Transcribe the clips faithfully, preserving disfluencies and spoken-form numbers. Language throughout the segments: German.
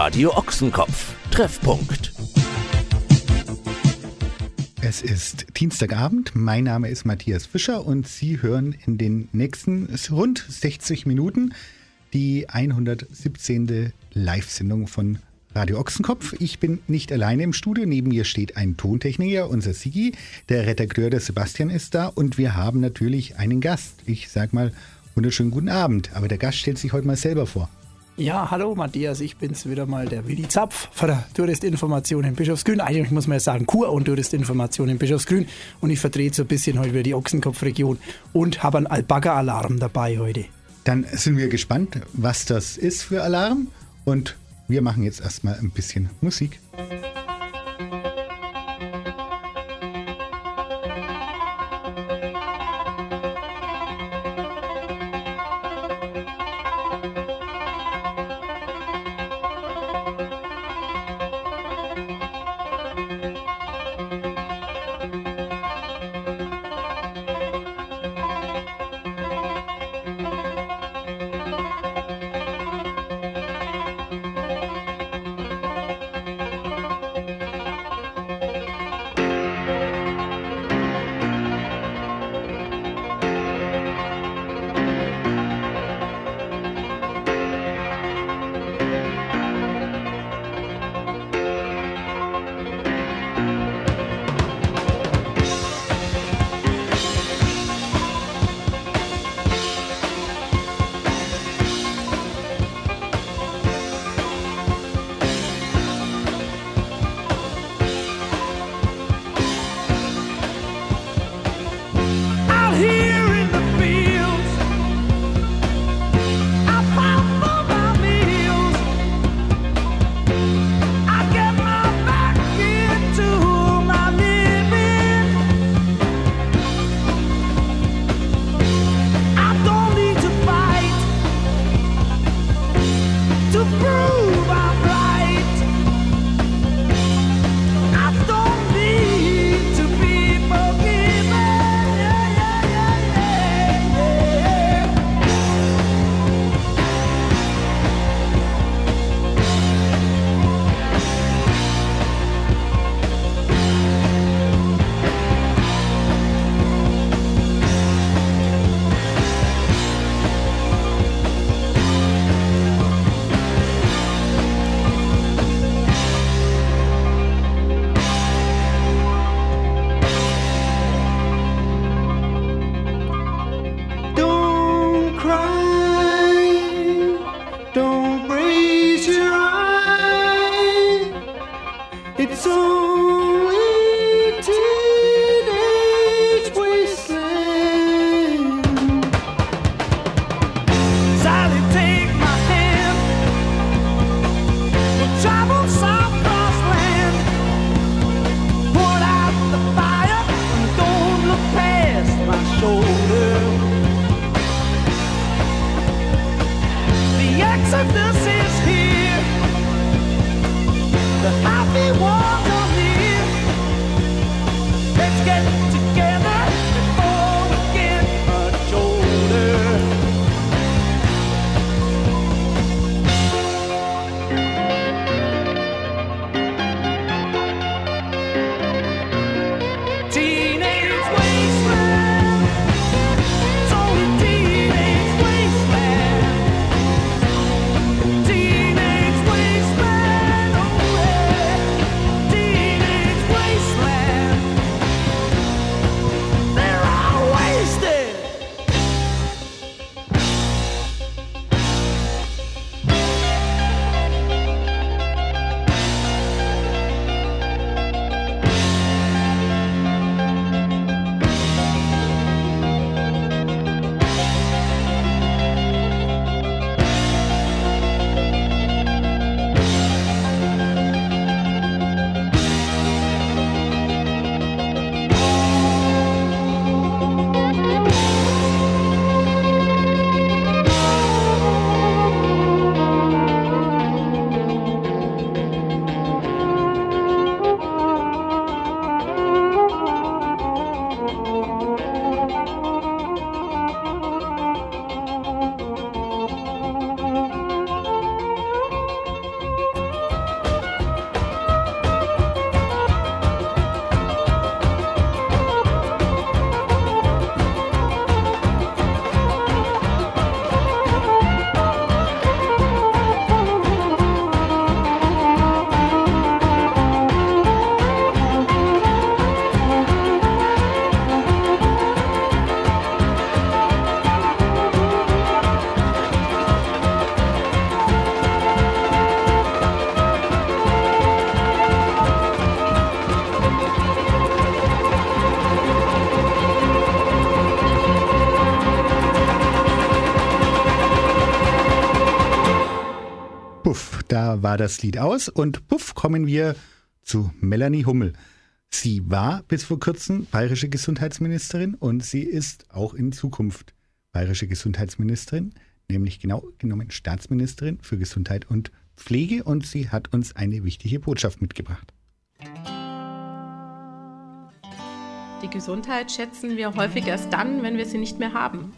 Radio Ochsenkopf. Treffpunkt. Es ist Dienstagabend, mein Name ist Matthias Fischer und Sie hören in den nächsten rund sechzig Minuten die hundertsiebzehnte Live-Sendung von Radio Ochsenkopf. Ich bin nicht alleine im Studio, neben mir steht ein Tontechniker, unser Sigi, der Redakteur, der Sebastian ist da und wir haben natürlich einen Gast. Ich sag mal, wunderschönen guten Abend, aber der Gast stellt sich heute mal selber vor. Ja, hallo Matthias, ich bin's wieder mal, der Willi Zapf von der Touristinformation in Bischofsgrün. Eigentlich muss man ja sagen Kur- und Touristinformation in Bischofsgrün. Und ich vertrete so ein bisschen heute wieder die Ochsenkopf-Region und habe einen Alpaka-Alarm dabei heute. Dann sind wir gespannt, was das ist für Alarm und wir machen jetzt erstmal ein bisschen Musik. da war das Lied aus und puff, kommen wir zu Melanie Hummel. Sie war bis vor kurzem bayerische Gesundheitsministerin und sie ist auch in Zukunft bayerische Gesundheitsministerin, nämlich genau genommen Staatsministerin für Gesundheit und Pflege, und sie hat uns eine wichtige Botschaft mitgebracht. Die Gesundheit schätzen wir häufig erst dann, wenn wir sie nicht mehr haben.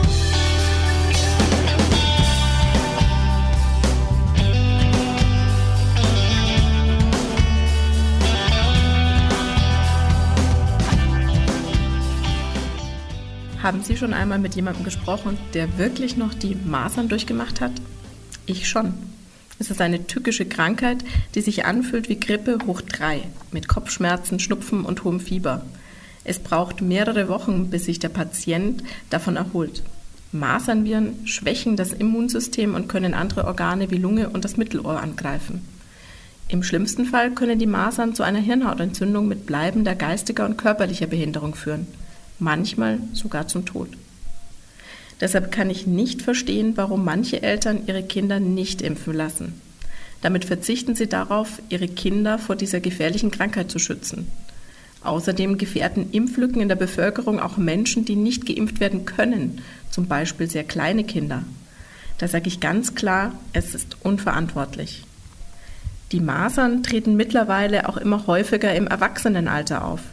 Haben Sie schon einmal mit jemandem gesprochen, der wirklich noch die Masern durchgemacht hat? Ich schon. Es ist eine tückische Krankheit, die sich anfühlt wie Grippe hoch drei, mit Kopfschmerzen, Schnupfen und hohem Fieber. Es braucht mehrere Wochen, bis sich der Patient davon erholt. Masernviren schwächen das Immunsystem und können andere Organe wie Lunge und das Mittelohr angreifen. Im schlimmsten Fall können die Masern zu einer Hirnhautentzündung mit bleibender geistiger und körperlicher Behinderung führen. Manchmal sogar zum Tod. Deshalb kann ich nicht verstehen, warum manche Eltern ihre Kinder nicht impfen lassen. Damit verzichten sie darauf, ihre Kinder vor dieser gefährlichen Krankheit zu schützen. Außerdem gefährden Impflücken in der Bevölkerung auch Menschen, die nicht geimpft werden können, zum Beispiel sehr kleine Kinder. Da sage ich ganz klar, es ist unverantwortlich. Die Masern treten mittlerweile auch immer häufiger im Erwachsenenalter auf.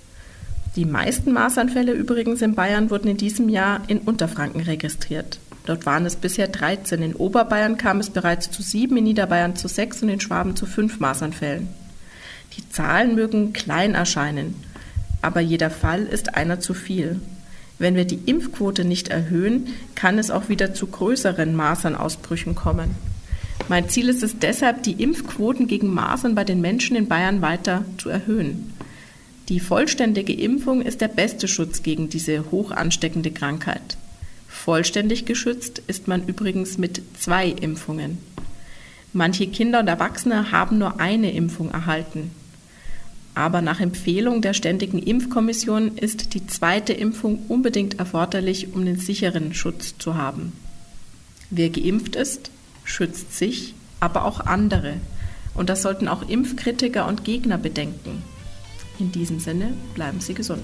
Die meisten Masernfälle übrigens in Bayern wurden in diesem Jahr in Unterfranken registriert. Dort waren es bisher dreizehn. In Oberbayern kam es bereits zu sieben, in Niederbayern zu sechs und in Schwaben zu fünf Masernfällen. Die Zahlen mögen klein erscheinen, aber jeder Fall ist einer zu viel. Wenn wir die Impfquote nicht erhöhen, kann es auch wieder zu größeren Masernausbrüchen kommen. Mein Ziel ist es deshalb, die Impfquoten gegen Masern bei den Menschen in Bayern weiter zu erhöhen. Die vollständige Impfung ist der beste Schutz gegen diese hoch ansteckende Krankheit. Vollständig geschützt ist man übrigens mit zwei Impfungen. Manche Kinder und Erwachsene haben nur eine Impfung erhalten. Aber nach Empfehlung der Ständigen Impfkommission ist die zweite Impfung unbedingt erforderlich, um den sicheren Schutz zu haben. Wer geimpft ist, schützt sich, aber auch andere. Und das sollten auch Impfkritiker und Gegner bedenken. In diesem Sinne, bleiben Sie gesund.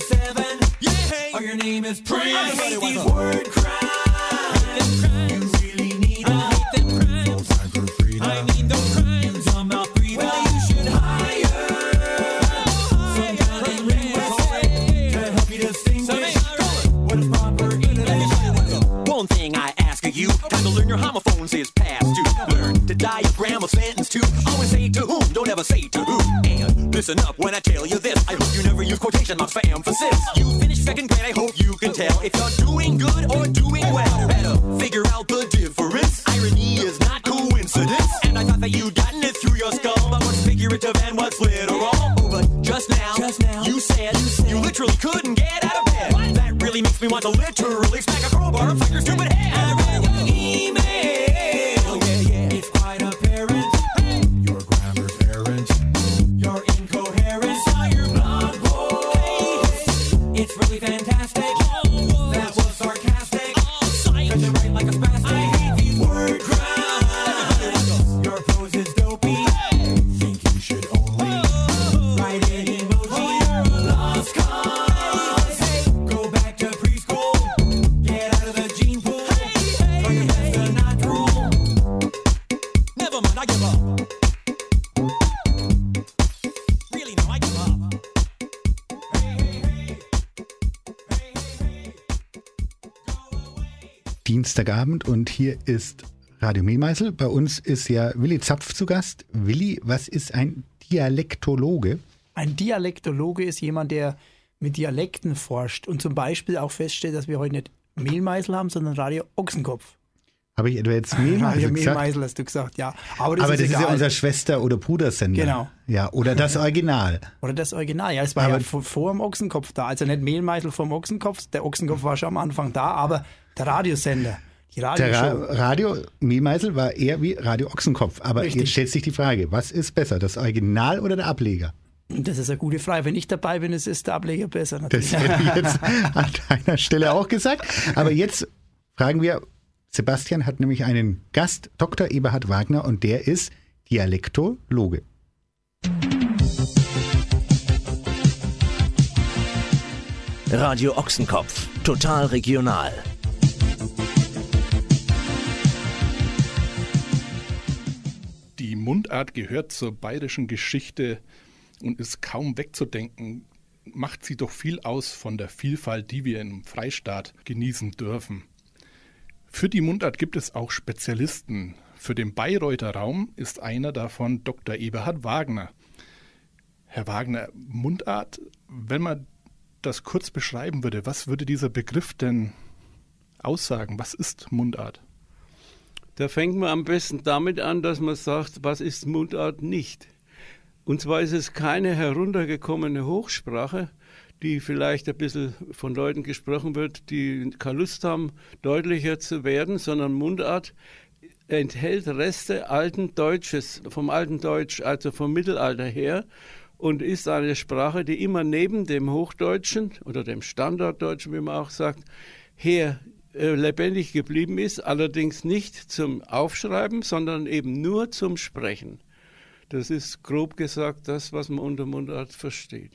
Your name is Prince. I hate these word crimes. You those crimes I'm not breathing. Well, you should hire some kind of linguist to help you distinguish what is proper English. One thing I ask of you, time to learn your homophones is past due. Learn to diagram a sentence too. Always say to whom, don't ever say to who. And listen up when I tell you this. I hope you never use quotation marks for emphasis. You finished second grade, I hope you can tell if you're doing good or doing well. Better figure out the difference. Irony is not coincidence. And I thought that you'd gotten it through your skull about what's figurative and what's literal. Oh, but just now, just now you, said, you said you literally couldn't get out of bed. What? That really makes me want to literally smack a crowbar upside your stupid head. I read your email. Oh, yeah, yeah. It's quite apparent. Hey. Your grammar's errant. Your incoherence. Saw your blog post. It's really fantastic. Oh, that was sarcastic. Oh, cause you write like a spastic. I hate these word crowds. Your prose is dopey. Hey. Think you should only oh. write an emoji. Oh, you're a lost cause. Hey. Go back to preschool. Get out of the gene pool. Hey, hey, try your best to not drool. Never mind, I give up. Really, no, I give up. Hey, hey, hey. Hey, hey, hey. Go away. Dienstagabend und hier ist Radio Mehlmeißel. Bei uns ist ja Willi Zapf zu Gast. Willi, was ist ein Dialektologe? Ein Dialektologe ist jemand, der mit Dialekten forscht und zum Beispiel auch feststellt, dass wir heute nicht Mehlmeißel haben, sondern Radio Ochsenkopf. Habe ich etwa jetzt Mehlmeißel Radio gesagt? Mehlmeißel hast du gesagt, ja. Aber das, Aber ist, das ist egal. ja unser Schwester- oder Brudersender. Genau. Ja, oder das Original. Oder das Original. Ja, es war Aber ja vor, vor dem Ochsenkopf da. Also nicht Mehlmeißel vom Ochsenkopf. Der Ochsenkopf war schon am Anfang da, aber der Radiosender, die Der Radioshow. Ra Radio Mehlmeißel war eher wie Radio Ochsenkopf. Aber Richtig. jetzt stellt sich die Frage, was ist besser, das Original oder der Ableger? Das ist eine gute Frage. Wenn ich dabei bin, ist, ist der Ableger besser. Natürlich. Das hätte ich jetzt an deiner Stelle auch gesagt. Aber jetzt fragen wir, Sebastian hat nämlich einen Gast, Doktor Eberhard Wagner, und der ist Dialektologe. Radio Ochsenkopf. Total regional. Die Mundart gehört zur bayerischen Geschichte und ist kaum wegzudenken, macht sie doch viel aus von der Vielfalt, die wir im Freistaat genießen dürfen. Für die Mundart gibt es auch Spezialisten. Für den Bayreuther Raum ist einer davon Doktor Eberhard Wagner. Herr Wagner, Mundart, wenn man das kurz beschreiben würde, was würde dieser Begriff denn aussagen? Was ist Mundart? Da fängt man am besten damit an, dass man sagt, was ist Mundart nicht? Und zwar ist es keine heruntergekommene Hochsprache, die vielleicht ein bisschen von Leuten gesprochen wird, die keine Lust haben, deutlicher zu werden, sondern Mundart enthält Reste alten Deutsches, vom alten Deutsch, also vom Mittelalter her, und ist eine Sprache, die immer neben dem Hochdeutschen oder dem Standarddeutschen, wie man auch sagt, her äh, lebendig geblieben ist, allerdings nicht zum Aufschreiben, sondern eben nur zum Sprechen. Das ist grob gesagt das, was man unter Mundart versteht.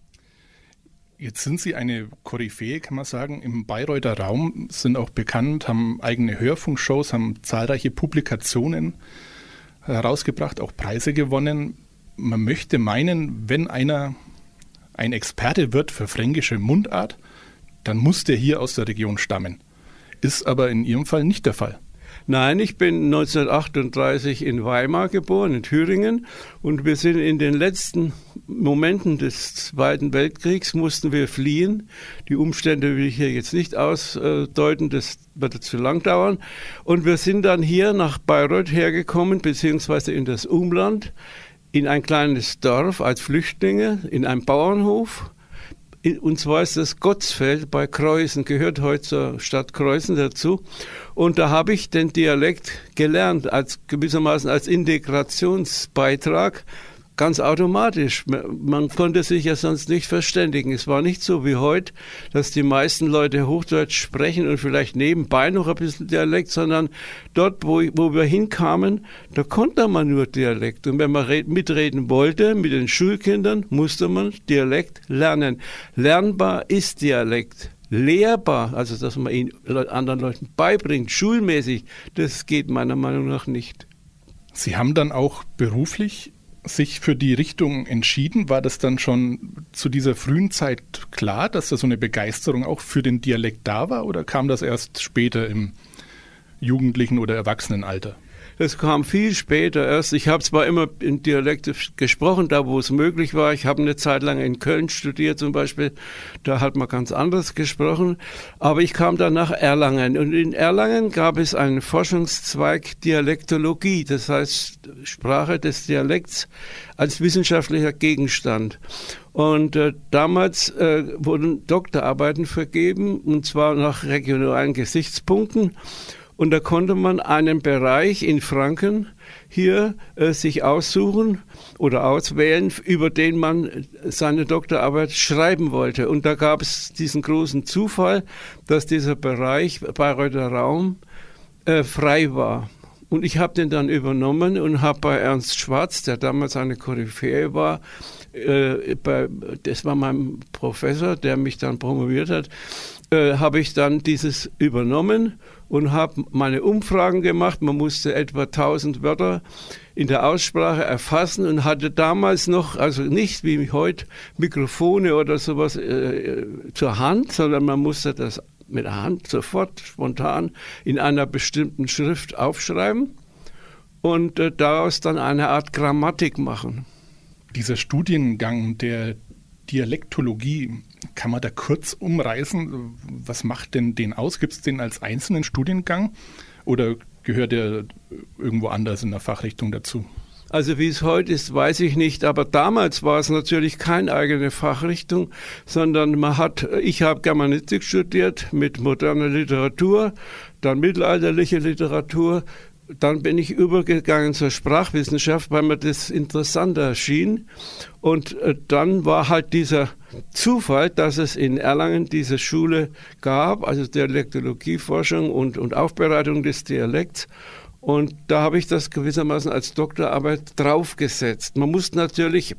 Jetzt sind Sie eine Koryphäe, kann man sagen, im Bayreuther Raum, sind auch bekannt, haben eigene Hörfunkshows, haben zahlreiche Publikationen herausgebracht, auch Preise gewonnen. Man möchte meinen, wenn einer ein Experte wird für fränkische Mundart, dann muss der hier aus der Region stammen. Ist aber in Ihrem Fall nicht der Fall. Nein, ich bin neunzehnhundertachtunddreißig in Weimar geboren, in Thüringen, und wir sind in den letzten Momenten des Zweiten Weltkriegs, mussten wir fliehen. Die Umstände will ich hier jetzt nicht ausdeuten, das wird zu lang dauern. Und wir sind dann hier nach Bayreuth hergekommen, beziehungsweise in das Umland, in ein kleines Dorf als Flüchtlinge, in einem Bauernhof. Und zwar ist das Gottsfeld bei Kreuzen, gehört heute zur Stadt Kreuzen dazu. Und da habe ich den Dialekt gelernt, als gewissermaßen als Integrationsbeitrag, ganz automatisch. Man konnte sich ja sonst nicht verständigen. Es war nicht so wie heute, dass die meisten Leute Hochdeutsch sprechen und vielleicht nebenbei noch ein bisschen Dialekt, sondern dort, wo, wo wir hinkamen, da konnte man nur Dialekt. Und wenn man mitreden wollte mit den Schulkindern, musste man Dialekt lernen. Lernbar ist Dialekt. Lehrbar, also dass man ihn anderen Leuten beibringt, schulmäßig, das geht meiner Meinung nach nicht. Sie haben dann auch beruflich sich für die Richtung entschieden. War das dann schon zu dieser frühen Zeit klar, dass da so eine Begeisterung auch für den Dialekt da war, oder kam das erst später im jugendlichen oder Erwachsenenalter? Das kam viel später erst. Ich habe zwar immer in Dialekt gesprochen, da wo es möglich war. Ich habe eine Zeit lang in Köln studiert zum Beispiel. Da hat man ganz anders gesprochen. Aber ich kam dann nach Erlangen. Und in Erlangen gab es einen Forschungszweig Dialektologie. Das heißt Sprache des Dialekts als wissenschaftlicher Gegenstand. Und äh, damals äh, wurden Doktorarbeiten vergeben, und zwar nach regionalen Gesichtspunkten. Und da konnte man einen Bereich in Franken hier äh, sich aussuchen oder auswählen, über den man seine Doktorarbeit schreiben wollte. Und da gab es diesen großen Zufall, dass dieser Bereich Bayreuther Raum äh, frei war. Und ich habe den dann übernommen und habe bei Ernst Schwarz, der damals eine Koryphäe war, äh, bei, das war mein Professor, der mich dann promoviert hat, äh, habe ich dann dieses übernommen und habe meine Umfragen gemacht. Man musste etwa tausend Wörter in der Aussprache erfassen und hatte damals noch, also nicht wie heute, Mikrofone oder sowas äh, zur Hand, sondern man musste das mit der Hand sofort, spontan in einer bestimmten Schrift aufschreiben und äh, daraus dann eine Art Grammatik machen. Dieser Studiengang der Dialektologie, kann man da kurz umreißen? Was macht denn den aus? Gibt es den als einzelnen Studiengang oder gehört der irgendwo anders in der Fachrichtung dazu? Also wie es heute ist, weiß ich nicht, aber damals war es natürlich keine eigene Fachrichtung, sondern man hat, ich habe Germanistik studiert mit moderner Literatur, dann mittelalterliche Literatur. Dann bin ich übergegangen zur Sprachwissenschaft, weil mir das interessanter erschien. Und äh, dann war halt dieser Zufall, dass es in Erlangen diese Schule gab, also Dialektologieforschung und, und Aufbereitung des Dialekts. Und da habe ich das gewissermaßen als Doktorarbeit draufgesetzt. Man muss natürlich,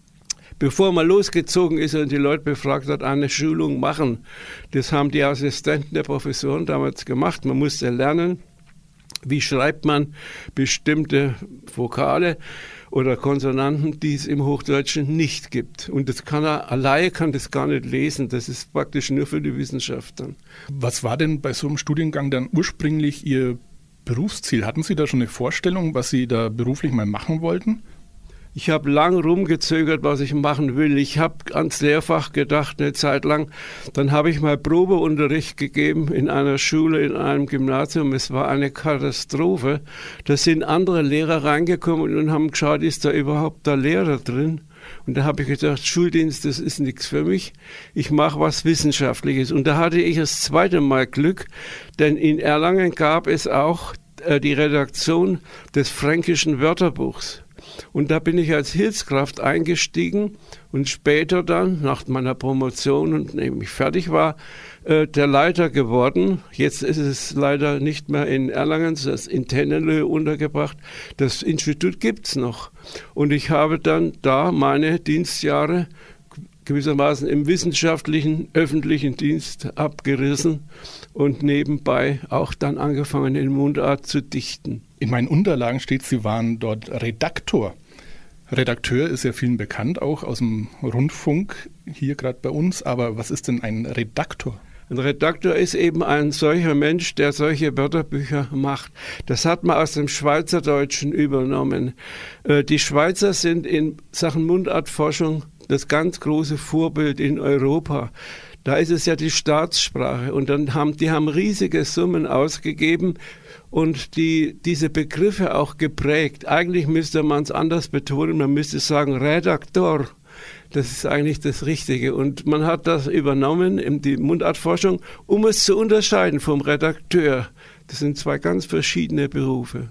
bevor man losgezogen ist und die Leute befragt hat, eine Schulung machen. Das haben die Assistenten der Professoren damals gemacht. Man musste lernen, wie schreibt man bestimmte Vokale oder Konsonanten, die es im Hochdeutschen nicht gibt. Und das kann er, alleine kann das gar nicht lesen. Das ist praktisch nur für die Wissenschaftler. Was war denn bei so einem Studiengang dann ursprünglich Ihr Berufsziel? Hatten Sie da schon eine Vorstellung, was Sie da beruflich mal machen wollten? Ich habe lang rumgezögert, was ich machen will. Ich habe ans Lehrfach gedacht eine Zeit lang. Dann habe ich mal Probeunterricht gegeben in einer Schule, in einem Gymnasium. Es war eine Katastrophe. Da sind andere Lehrer reingekommen und haben geschaut, ist da überhaupt der Lehrer drin? Und da habe ich gedacht, Schuldienst, das ist nichts für mich. Ich mache was Wissenschaftliches. Und da hatte ich das zweite Mal Glück, denn in Erlangen gab es auch äh, die Redaktion des Fränkischen Wörterbuchs. Und da bin ich als Hilfskraft eingestiegen und später dann, nach meiner Promotion und nachdem ich fertig war, äh, der Leiter geworden. Jetzt ist es leider nicht mehr in Erlangen, es ist in Tennelö untergebracht. Das Institut gibt es noch. Und ich habe dann da meine Dienstjahre gewissermaßen im wissenschaftlichen, öffentlichen Dienst abgerissen und nebenbei auch dann angefangen, in Mundart zu dichten. In meinen Unterlagen steht, Sie waren dort Redaktor. Redakteur ist ja vielen bekannt, auch aus dem Rundfunk, hier gerade bei uns. Aber was ist denn ein Redaktor? Ein Redaktor ist eben ein solcher Mensch, der solche Wörterbücher macht. Das hat man aus dem Schweizerdeutschen übernommen. Die Schweizer sind in Sachen Mundartforschung das ganz große Vorbild in Europa. Da ist es ja die Staatssprache und dann haben die haben riesige Summen ausgegeben und die diese Begriffe auch geprägt. Eigentlich müsste man es anders betonen, man müsste sagen Redaktor. Das ist eigentlich das Richtige und man hat das übernommen in die Mundartforschung, um es zu unterscheiden vom Redakteur. Das sind zwei ganz verschiedene Berufe.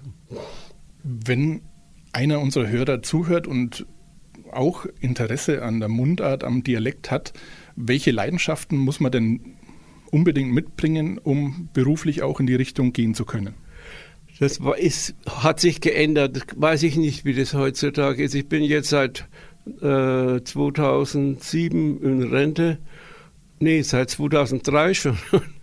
Wenn einer unserer Hörer zuhört und auch Interesse an der Mundart, am Dialekt hat, welche Leidenschaften muss man denn unbedingt mitbringen, um beruflich auch in die Richtung gehen zu können? Das war, ist, hat sich geändert. Weiß ich nicht, wie das heutzutage ist. Ich bin jetzt seit äh, zweitausendsieben in Rente. Nee, seit zweitausenddrei schon.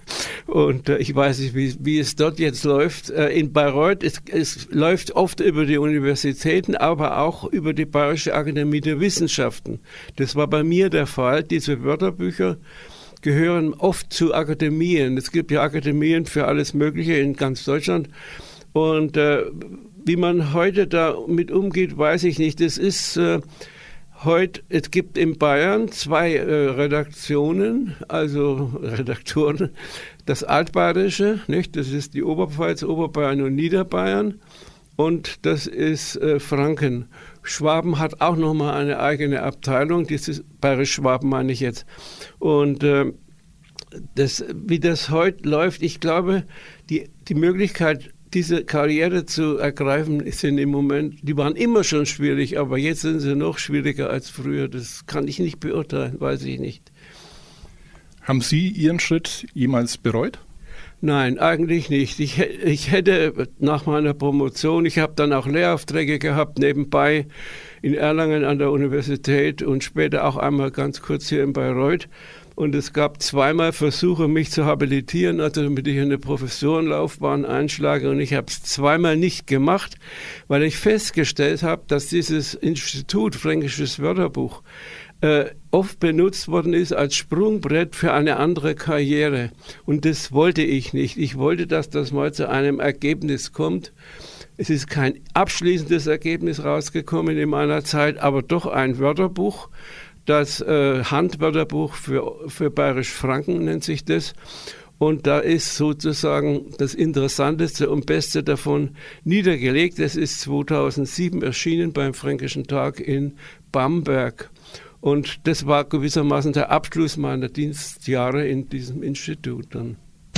Und äh, ich weiß nicht, wie, wie es dort jetzt läuft. Äh, in Bayreuth, es, es läuft oft über die Universitäten, aber auch über die Bayerische Akademie der Wissenschaften. Das war bei mir der Fall. Diese Wörterbücher gehören oft zu Akademien. Es gibt ja Akademien für alles Mögliche in ganz Deutschland. Und äh, wie man heute damit umgeht, weiß ich nicht. Es ist äh, heute, es gibt in Bayern zwei äh, Redaktionen, also Redaktoren. Das Altbayerische, nicht? Das ist die Oberpfalz, Oberbayern und Niederbayern. Und das ist äh, Franken. Schwaben hat auch nochmal eine eigene Abteilung. Das ist Bayerisch-Schwaben, meine ich jetzt. Und äh, das, wie das heute läuft, ich glaube, die, die Möglichkeit, diese Karriere zu ergreifen, sind im Moment, die waren immer schon schwierig, aber jetzt sind sie noch schwieriger als früher. Das kann ich nicht beurteilen, weiß ich nicht. Haben Sie Ihren Schritt jemals bereut? Nein, eigentlich nicht. Ich, ich hätte nach meiner Promotion, ich habe dann auch Lehraufträge gehabt nebenbei in Erlangen an der Universität und später auch einmal ganz kurz hier in Bayreuth. Und es gab zweimal Versuche, mich zu habilitieren, also damit ich eine Professorenlaufbahn einschlage. Und ich habe es zweimal nicht gemacht, weil ich festgestellt habe, dass dieses Institut Fränkisches Wörterbuch äh, oft benutzt worden ist als Sprungbrett für eine andere Karriere. Und das wollte ich nicht. Ich wollte, dass das mal zu einem Ergebnis kommt. Es ist kein abschließendes Ergebnis rausgekommen in meiner Zeit, aber doch ein Wörterbuch. Das äh, Handwörterbuch für, für Bayerisch-Franken nennt sich das. Und da ist sozusagen das Interessanteste und Beste davon niedergelegt. Es ist zweitausendsieben erschienen beim Fränkischen Tag in Bamberg. Und das war gewissermaßen der Abschluss meiner Dienstjahre in diesem Institut dann.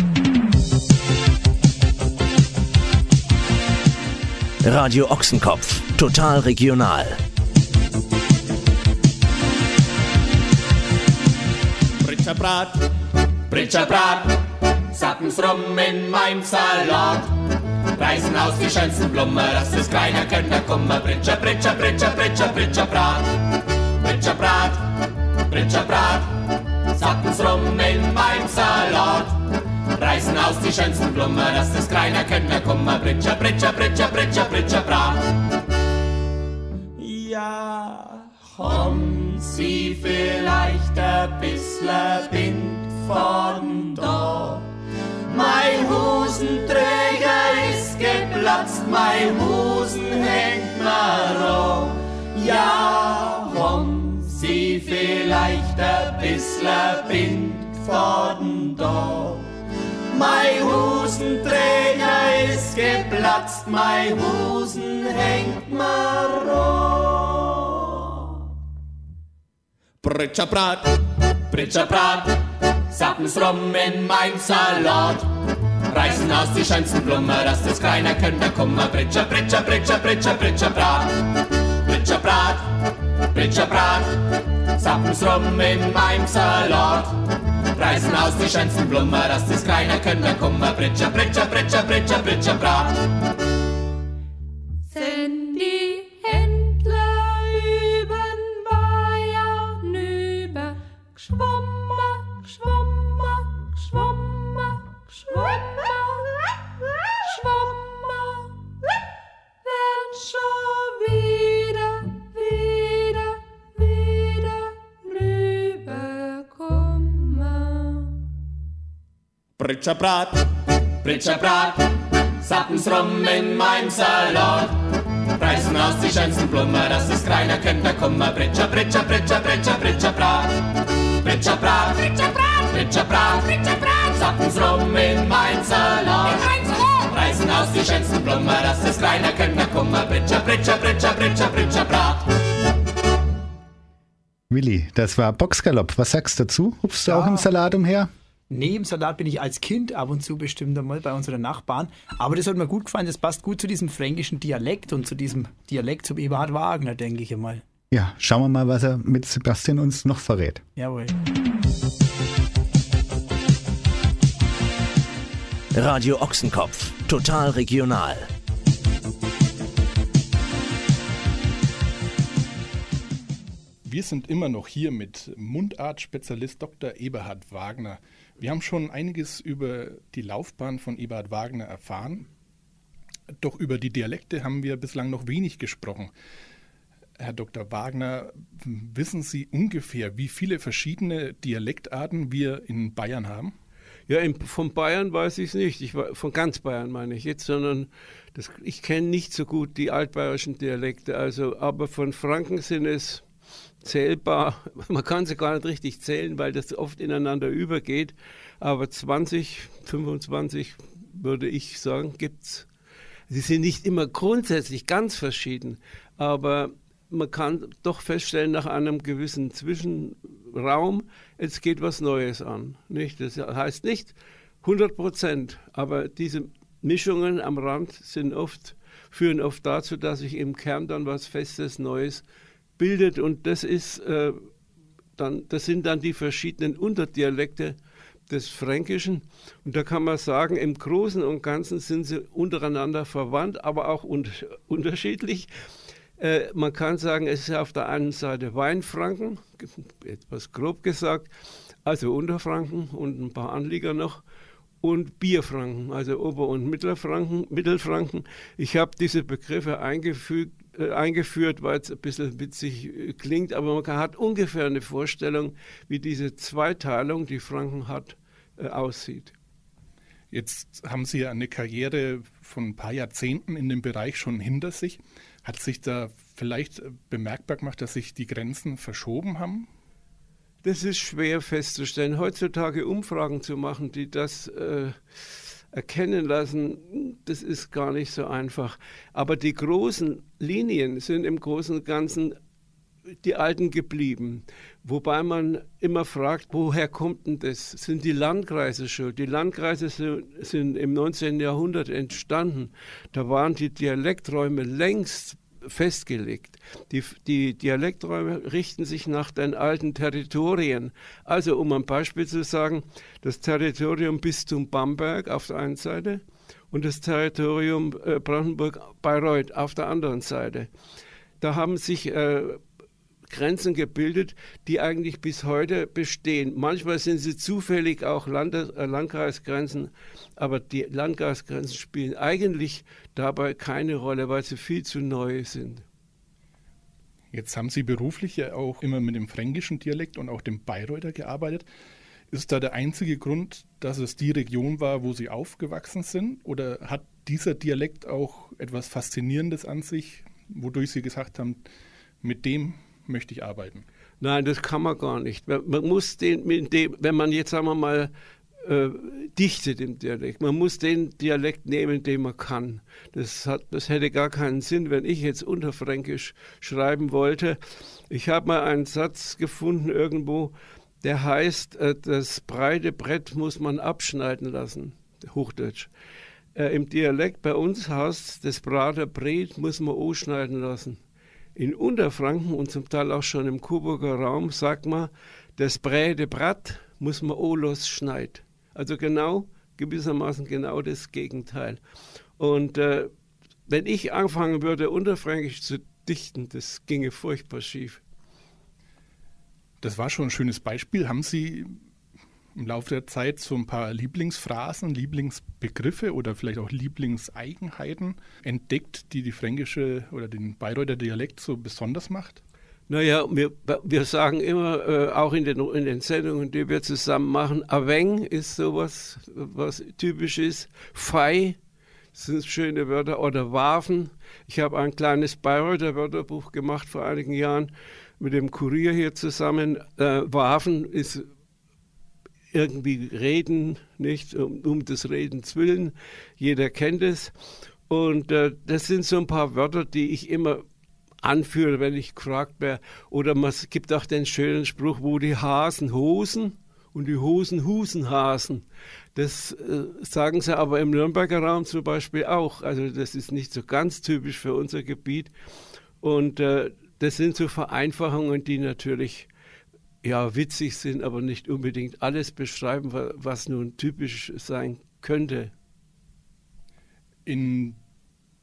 Radio Ochsenkopf, total regional. Britscherbrat, Britscherbrat, sappen's rum in meinem Salat. Reißen aus die schönsten Blumen, dass es keiner könnte kommen. Britscher, Britscher, Britscher, Britscher, Britscherbrat. Britscherbrat, Britscherbrat, sappen's rum in meinem Salat. Reißen aus die schönsten Blumen, dass es keiner könnte kommen. Britscher, Britscher, Britscher, Britscher, Britscherbrat. Ja, haben Sie vielleicht ein bisschen Wind von da? Mein Hosenträger ist geplatzt, mein Hosen hängt mir ran. Ja, haben Sie vielleicht ein bisschen Wind von da? Mein Hosenträger ist geplatzt, mein Hosen hängt mir ran. Britscherbrat, Britscherbrat, sappen's rum in meinem Salat. Reißen aus die schönsten Blumen, dass das keiner könnte kommen. Britscher, Britscher, Britscher, Britscher, Britscherbrat. Britscherbrat, Britscherbrat, sappen's rum in meinem Salat. Reißen aus die schönsten Blumen, dass das keiner könnte kommen. Britscher, Britscher, Britscher, Britscher, Britscherbrat. Sind die Händler übern Bayern über geschwommen, geschwommen, geschwommen, geschwommen, geschwommen, werden schon wieder, wieder, wieder rüberkommen. Britscherbrat, Britscherbrat, sappen's rum in meinem Salat. Reißen aus die schönsten Blumen, dass es keiner könnte kommen. Britscher, Britscher, Britscher, Britscher, Britscherbrat. Britscherbrat, Britscherbrat, Britscherbrat, Britscherbrat, sappen's rum in meinem Salat. Reißen aus die schönsten Blumen, dass es keiner könnte kommen. Britscher, Britscher, Britscher, Britscher, Britscherbrat. Willi, das war Boxgalopp. Was sagst du dazu? Hupfst du ja auch im Salat umher? Nee, im Salat bin ich als Kind ab und zu bestimmt einmal bei unseren Nachbarn. Aber das hat mir gut gefallen, das passt gut zu diesem fränkischen Dialekt und zu diesem Dialekt zum Eberhard Wagner, denke ich einmal. Ja, schauen wir mal, was er mit Sebastian uns noch verrät. Jawohl. Radio Ochsenkopf, total regional. Wir sind immer noch hier mit Mundartspezialist Doktor Eberhard Wagner. Wir haben schon einiges über die Laufbahn von Eberhard Wagner erfahren, doch über die Dialekte haben wir bislang noch wenig gesprochen. Herr Doktor Wagner, wissen Sie ungefähr, wie viele verschiedene Dialektarten wir in Bayern haben? Ja, in, von Bayern weiß ich es nicht. Ich, von ganz Bayern meine ich jetzt, sondern das, ich kenne nicht so gut die altbayerischen Dialekte. Also, aber von Franken sind es zählbar. Man kann sie gar nicht richtig zählen, weil das oft ineinander übergeht. Aber zwanzig, fünfundzwanzig würde ich sagen, gibt es. Sie sind nicht immer grundsätzlich ganz verschieden, aber man kann doch feststellen, nach einem gewissen Zwischenraum, jetzt geht was Neues an. Nicht? Das heißt nicht hundert Prozent, aber diese Mischungen am Rand sind oft, führen oft dazu, dass sich im Kern dann was Festes, Neues bildet. Und das, ist, äh, dann, das sind dann die verschiedenen Unterdialekte des Fränkischen. Und da kann man sagen, im Großen und Ganzen sind sie untereinander verwandt, aber auch un- unterschiedlich. Äh, man kann sagen, es ist auf der einen Seite Weinfranken, etwas grob gesagt, also Unterfranken und ein paar Anlieger noch, und Bierfranken, also Ober- und Mittelfranken. Mittelfranken. Ich habe diese Begriffe eingefügt, äh, eingeführt, weil es ein bisschen witzig äh, klingt, aber man hat ungefähr eine Vorstellung, wie diese Zweiteilung, die Franken hat, äh, aussieht. Jetzt haben Sie ja eine Karriere von ein paar Jahrzehnten in dem Bereich schon hinter sich. Hat sich da vielleicht bemerkbar gemacht, dass sich die Grenzen verschoben haben? Das ist schwer festzustellen. Heutzutage Umfragen zu machen, die das äh, erkennen lassen, das ist gar nicht so einfach. Aber die großen Linien sind im Großen und Ganzen die alten geblieben. Wobei man immer fragt, woher kommt denn das? Sind die Landkreise schuld? Die Landkreise sind, sind im neunzehnten Jahrhundert entstanden. Da waren die Dialekträume längst festgelegt. Die, die Dialekträume richten sich nach den alten Territorien. Also um ein Beispiel zu sagen, das Territorium Bistum Bamberg auf der einen Seite und das Territorium äh, Brandenburg-Bayreuth auf der anderen Seite. Da haben sich äh, Grenzen gebildet, die eigentlich bis heute bestehen. Manchmal sind sie zufällig auch Landes- äh, Landkreisgrenzen, aber die Landkreisgrenzen spielen eigentlich dabei keine Rolle, weil sie viel zu neu sind. Jetzt haben Sie beruflich ja auch immer mit dem fränkischen Dialekt und auch dem Bayreuther gearbeitet. Ist da der einzige Grund, dass es die Region war, wo Sie aufgewachsen sind? Oder hat dieser Dialekt auch etwas Faszinierendes an sich, wodurch Sie gesagt haben, mit dem möchte ich arbeiten? Nein, das kann man gar nicht. Man muss den, mit dem, wenn man jetzt, sagen wir mal, äh, dichtet im Dialekt, man muss den Dialekt nehmen, den man kann. Das, hat, das hätte gar keinen Sinn, wenn ich jetzt Unterfränkisch schreiben wollte. Ich habe mal einen Satz gefunden irgendwo, der heißt, äh, das breite Brett muss man abschneiden lassen, Hochdeutsch. Äh, Im Dialekt bei uns heißt, das breite Brett muss man anschneiden lassen. In Unterfranken und zum Teil auch schon im Coburger Raum sagt man, das breite Brat muss man olos schneid. Also genau, gewissermaßen genau das Gegenteil. Und äh, wenn ich anfangen würde, Unterfränkisch zu dichten, das ginge furchtbar schief. Das war schon ein schönes Beispiel. Haben Sie im Laufe der Zeit so ein paar Lieblingsphrasen, Lieblingsbegriffe oder vielleicht auch Lieblingseigenheiten entdeckt, die die fränkische oder den Bayreuther Dialekt so besonders macht? Naja, wir, wir sagen immer, äh, auch in den, in den Sendungen, die wir zusammen machen, Aweng ist sowas, was typisch ist. Fei sind schöne Wörter oder Wafen. Ich habe ein kleines Bayreuther Wörterbuch gemacht vor einigen Jahren mit dem Kurier hier zusammen. Äh, Wafen ist irgendwie reden, nicht um, um des Redens willen. Jeder kennt es. Und äh, das sind so ein paar Wörter, die ich immer anführe, wenn ich gefragt werde. Oder man, es gibt auch den schönen Spruch, wo die Hasen Hosen und die Hosen Husenhasen. Das äh, sagen sie aber im Nürnberger Raum zum Beispiel auch. Also das ist nicht so ganz typisch für unser Gebiet. Und äh, das sind so Vereinfachungen, die natürlich ja, witzig sind, aber nicht unbedingt alles beschreiben, was nun typisch sein könnte. In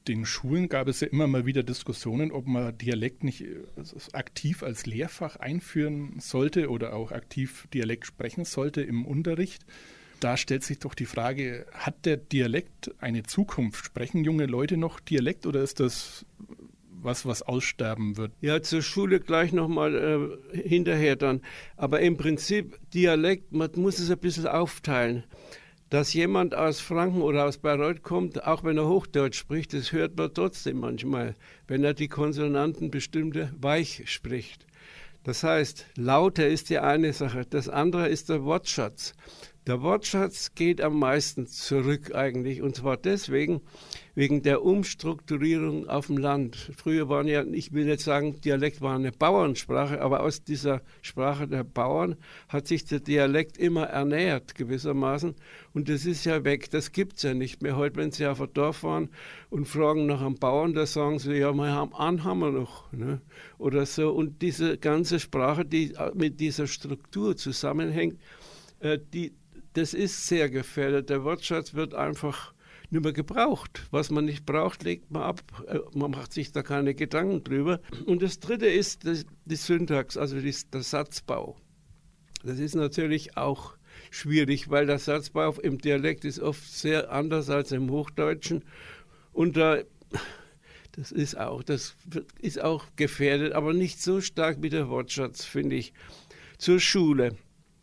den Schulen gab es ja immer mal wieder Diskussionen, ob man Dialekt nicht aktiv als Lehrfach einführen sollte oder auch aktiv Dialekt sprechen sollte im Unterricht. Da stellt sich doch die Frage, hat der Dialekt eine Zukunft? Sprechen junge Leute noch Dialekt oder ist das was, was aussterben wird? Ja, zur Schule gleich nochmal äh, hinterher dann. Aber im Prinzip Dialekt, man muss es ein bisschen aufteilen. Dass jemand aus Franken oder aus Bayreuth kommt, auch wenn er Hochdeutsch spricht, das hört man trotzdem manchmal, wenn er die Konsonanten bestimmte weich spricht. Das heißt, lauter ist die eine Sache, das andere ist der Wortschatz. Der Wortschatz geht am meisten zurück eigentlich, und zwar deswegen, wegen der Umstrukturierung auf dem Land. Früher waren ja, ich will nicht sagen, Dialekt war eine Bauernsprache, aber aus dieser Sprache der Bauern hat sich der Dialekt immer ernährt gewissermaßen, und das ist ja weg, das gibt es ja nicht mehr. Heute, wenn Sie auf ein Dorf fahren und fragen nach einem Bauern, da sagen sie, ja, wir haben einen haben wir noch, ne? Oder so. Und diese ganze Sprache, die mit dieser Struktur zusammenhängt, äh, die das ist sehr gefährdet. Der Wortschatz wird einfach nicht mehr gebraucht. Was man nicht braucht, legt man ab. Man macht sich da keine Gedanken drüber. Und das Dritte ist die, die Syntax, also die, der Satzbau. Das ist natürlich auch schwierig, weil der Satzbau im Dialekt ist oft sehr anders als im Hochdeutschen. Und da, das ist auch, das ist auch gefährdet, aber nicht so stark wie der Wortschatz, finde ich. Zur Schule.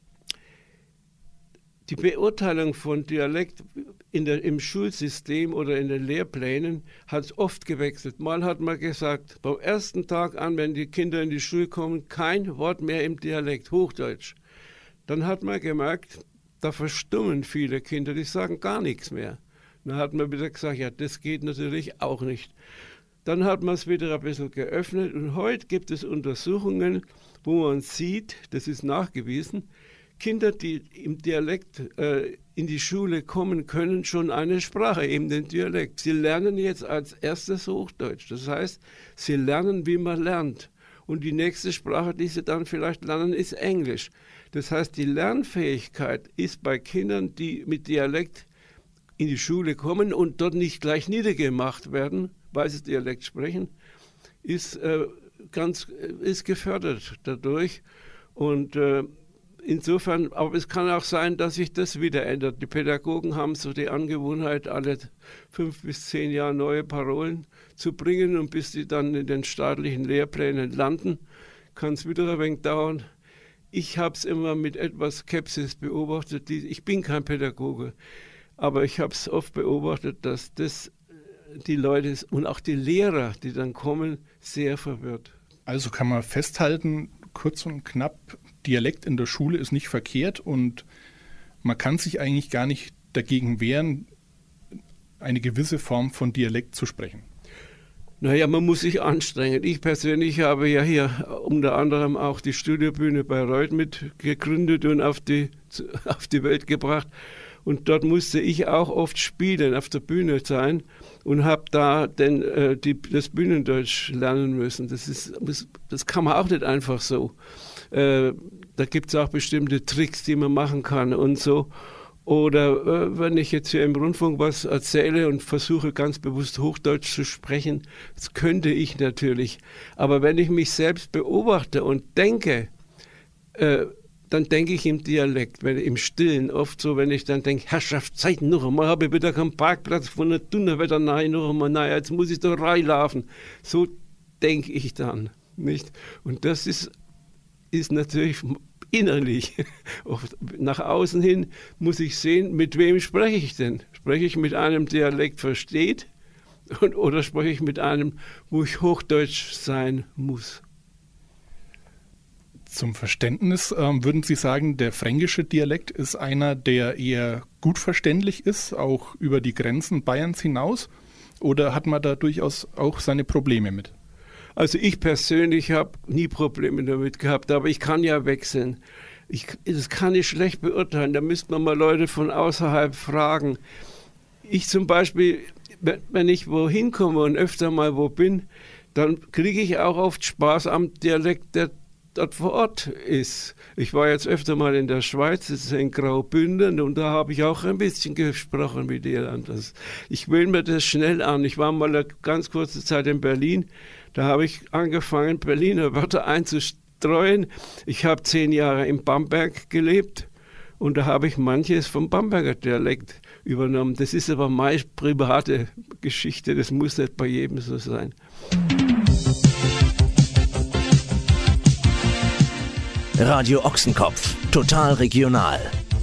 Die Beurteilung von Dialekt in der, im Schulsystem oder in den Lehrplänen hat oft gewechselt. Mal hat man gesagt, beim ersten Tag an, wenn die Kinder in die Schule kommen, kein Wort mehr im Dialekt, Hochdeutsch. Dann hat man gemerkt, da verstummen viele Kinder, die sagen gar nichts mehr. Dann hat man wieder gesagt, ja, das geht natürlich auch nicht. Dann hat man es wieder ein bisschen geöffnet, und heute gibt es Untersuchungen, wo man sieht, das ist nachgewiesen, Kinder, die im Dialekt äh, in die Schule kommen, können schon eine Sprache, eben den Dialekt. Sie lernen jetzt als erstes Hochdeutsch. Das heißt, sie lernen, wie man lernt. Und die nächste Sprache, die sie dann vielleicht lernen, ist Englisch. Das heißt, die Lernfähigkeit ist bei Kindern, die mit Dialekt in die Schule kommen und dort nicht gleich niedergemacht werden, weil sie Dialekt sprechen, ist, äh, ganz, ist gefördert dadurch. Und äh, insofern, aber es kann auch sein, dass sich das wieder ändert. Die Pädagogen haben so die Angewohnheit, alle fünf bis zehn Jahre neue Parolen zu bringen, und bis die dann in den staatlichen Lehrplänen landen, kann es wieder ein wenig dauern. Ich habe es immer mit etwas Skepsis beobachtet. Ich bin kein Pädagoge, aber ich habe es oft beobachtet, dass das die Leute und auch die Lehrer, die dann kommen, sehr verwirrt. Also kann man festhalten, kurz und knapp, Dialekt in der Schule ist nicht verkehrt, und man kann sich eigentlich gar nicht dagegen wehren, eine gewisse Form von Dialekt zu sprechen. Naja, man muss sich anstrengen. Ich persönlich habe ja hier unter anderem auch die Studiobühne Bayreuth mit gegründet und auf die, auf die Welt gebracht. Und dort musste ich auch oft spielen, auf der Bühne sein, und habe da den, äh, die, das Bühnendeutsch lernen müssen. Das, ist, das, das kann man auch nicht einfach so. Äh, da gibt es auch bestimmte Tricks, die man machen kann und so. Oder äh, wenn ich jetzt hier im Rundfunk was erzähle und versuche ganz bewusst Hochdeutsch zu sprechen, das könnte ich natürlich. Aber wenn ich mich selbst beobachte und denke, äh, dann denke ich im Dialekt, wenn, im Stillen oft so, wenn ich dann denke, Herrschaftszeit, noch einmal habe ich wieder keinen Parkplatz von der Donnerwetter, nein, noch einmal, naja, jetzt muss ich da reinlaufen. So denke ich dann, nicht? Und das ist, ist natürlich innerlich. Oft nach außen hin muss ich sehen, mit wem spreche ich denn? Spreche ich mit einem, der Dialekt versteht, und, oder spreche ich mit einem, wo ich Hochdeutsch sein muss? Zum Verständnis, ähm, würden Sie sagen, der fränkische Dialekt ist einer, der eher gut verständlich ist, auch über die Grenzen Bayerns hinaus? Oder hat man da durchaus auch seine Probleme mit? Also ich persönlich habe nie Probleme damit gehabt, aber ich kann ja wechseln. Ich, das kann ich schlecht beurteilen, da müsste man mal Leute von außerhalb fragen. Ich zum Beispiel, wenn ich wohin komme und öfter mal wo bin, dann kriege ich auch oft Spaß am Dialekt der dort vor Ort ist. Ich war jetzt öfter mal in der Schweiz, das ist in Graubünden, und da habe ich auch ein bisschen gesprochen mit ihr. Ich will mir das schnell an. Ich war mal eine ganz kurze Zeit in Berlin, da habe ich angefangen, Berliner Wörter einzustreuen. Ich habe zehn Jahre in Bamberg gelebt und da habe ich manches vom Bamberger Dialekt übernommen. Das ist aber meist private Geschichte, das muss nicht bei jedem so sein. Radio Ochsenkopf, total regional.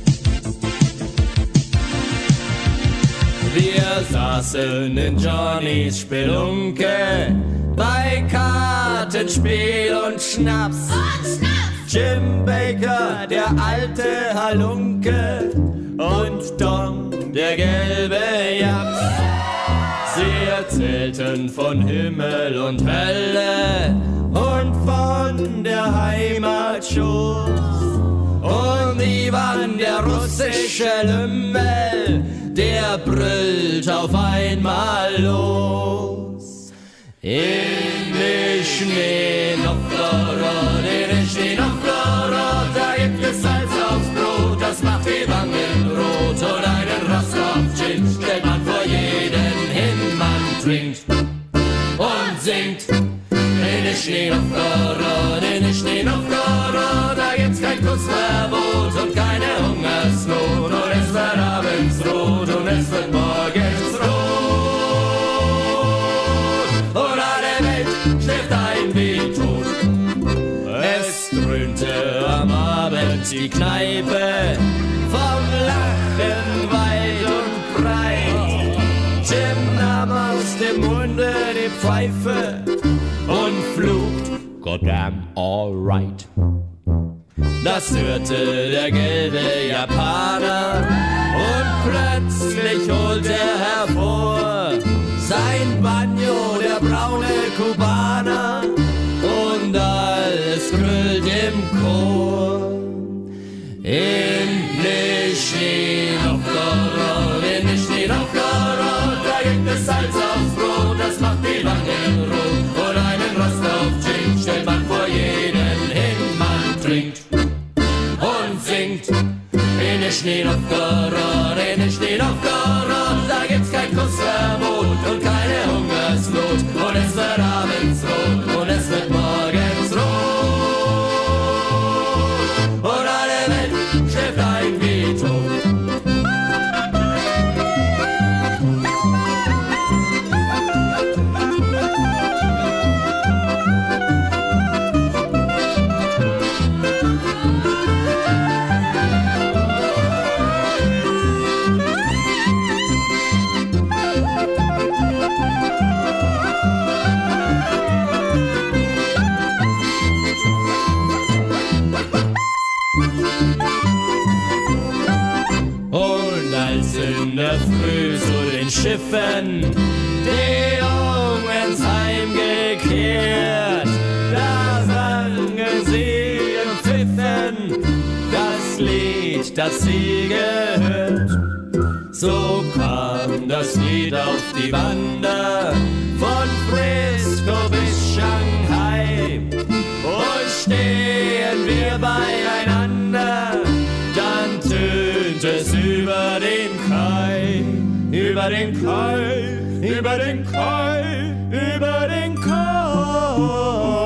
Wir saßen in Johnnys Spelunke bei Kartenspiel und Schnaps. Und Schnaps! Jim Baker, der alte Halunke, und Dom, der gelbe Japs. Sie erzählten von Himmel und Hölle und von der Heimatschuss. Und Ivan, der russische Lümmel, der brüllt auf einmal los. In Nischni Novgorod, in Nischni Novgorod, da gibt es Salz aufs Brot, das macht die Wangen rot. Und einen Rostov-Gin stellt man vor jeden hin, man trinkt und singt. In Nischni Novgorod, in Nischni Novgorod, da gibt's kein Kussverbot und keine Hungersnot. Und es wird abends rot und es wird morgens rot. Und alle Welt schläft ein wie tot. Es dröhnte am Abend die Kneipe vom Lachen weit und breit. Jim nahm aus dem Munde die Pfeife und flucht, Goddamn alright. Das hörte der gelbe Japaner und plötzlich holte er hervor sein Banjo, der braune Kubaner, und alles grüllt im Chor. In Nischni Novgorod, in Nischni Novgorod, da gibt es Salz aufs Brot, das macht die Wangen rot. Und einen Rostov-Gin stellt man vor jeden hin, man trinkt und singt. In Nischni Novgorod, in Nischni Novgorod, da gibt's kein Kussverbot und keine Hungersnot. Und es wird abends rot und es wird morgens rot. Und alle Welt schläft ein wie tot. In der Früh zu den Schiffen die Jungens heimgekehrt, da sangen sie und pfiffen das Lied, das sie gehört. So kam das Lied auf die Bande von Frisco bis Shanghai. Und stehen wir beieinander, dann tönt es über den Kai, über den Kai, über den Kai, über den Kai.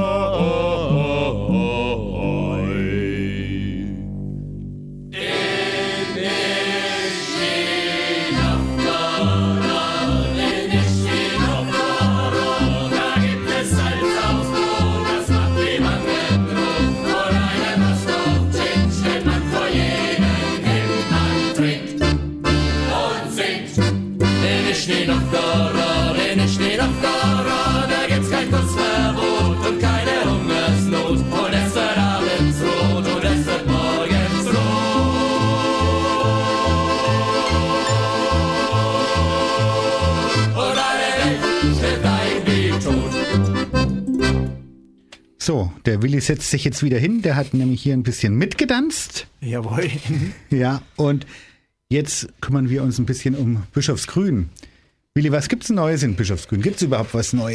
Da gibt's kein Kussverbot und keine Hungersnot. Und es wird abends rot und es wird morgens rot. Und alle Welt schläft ein wie tot. So, der Willi setzt sich jetzt wieder hin. Der hat nämlich hier ein bisschen mitgetanzt. Jawohl. Ja, und jetzt kümmern wir uns ein bisschen um Bischofsgrün. Willi, was gibt's Neues in Bischofsgrün? Gibt's überhaupt was Neues?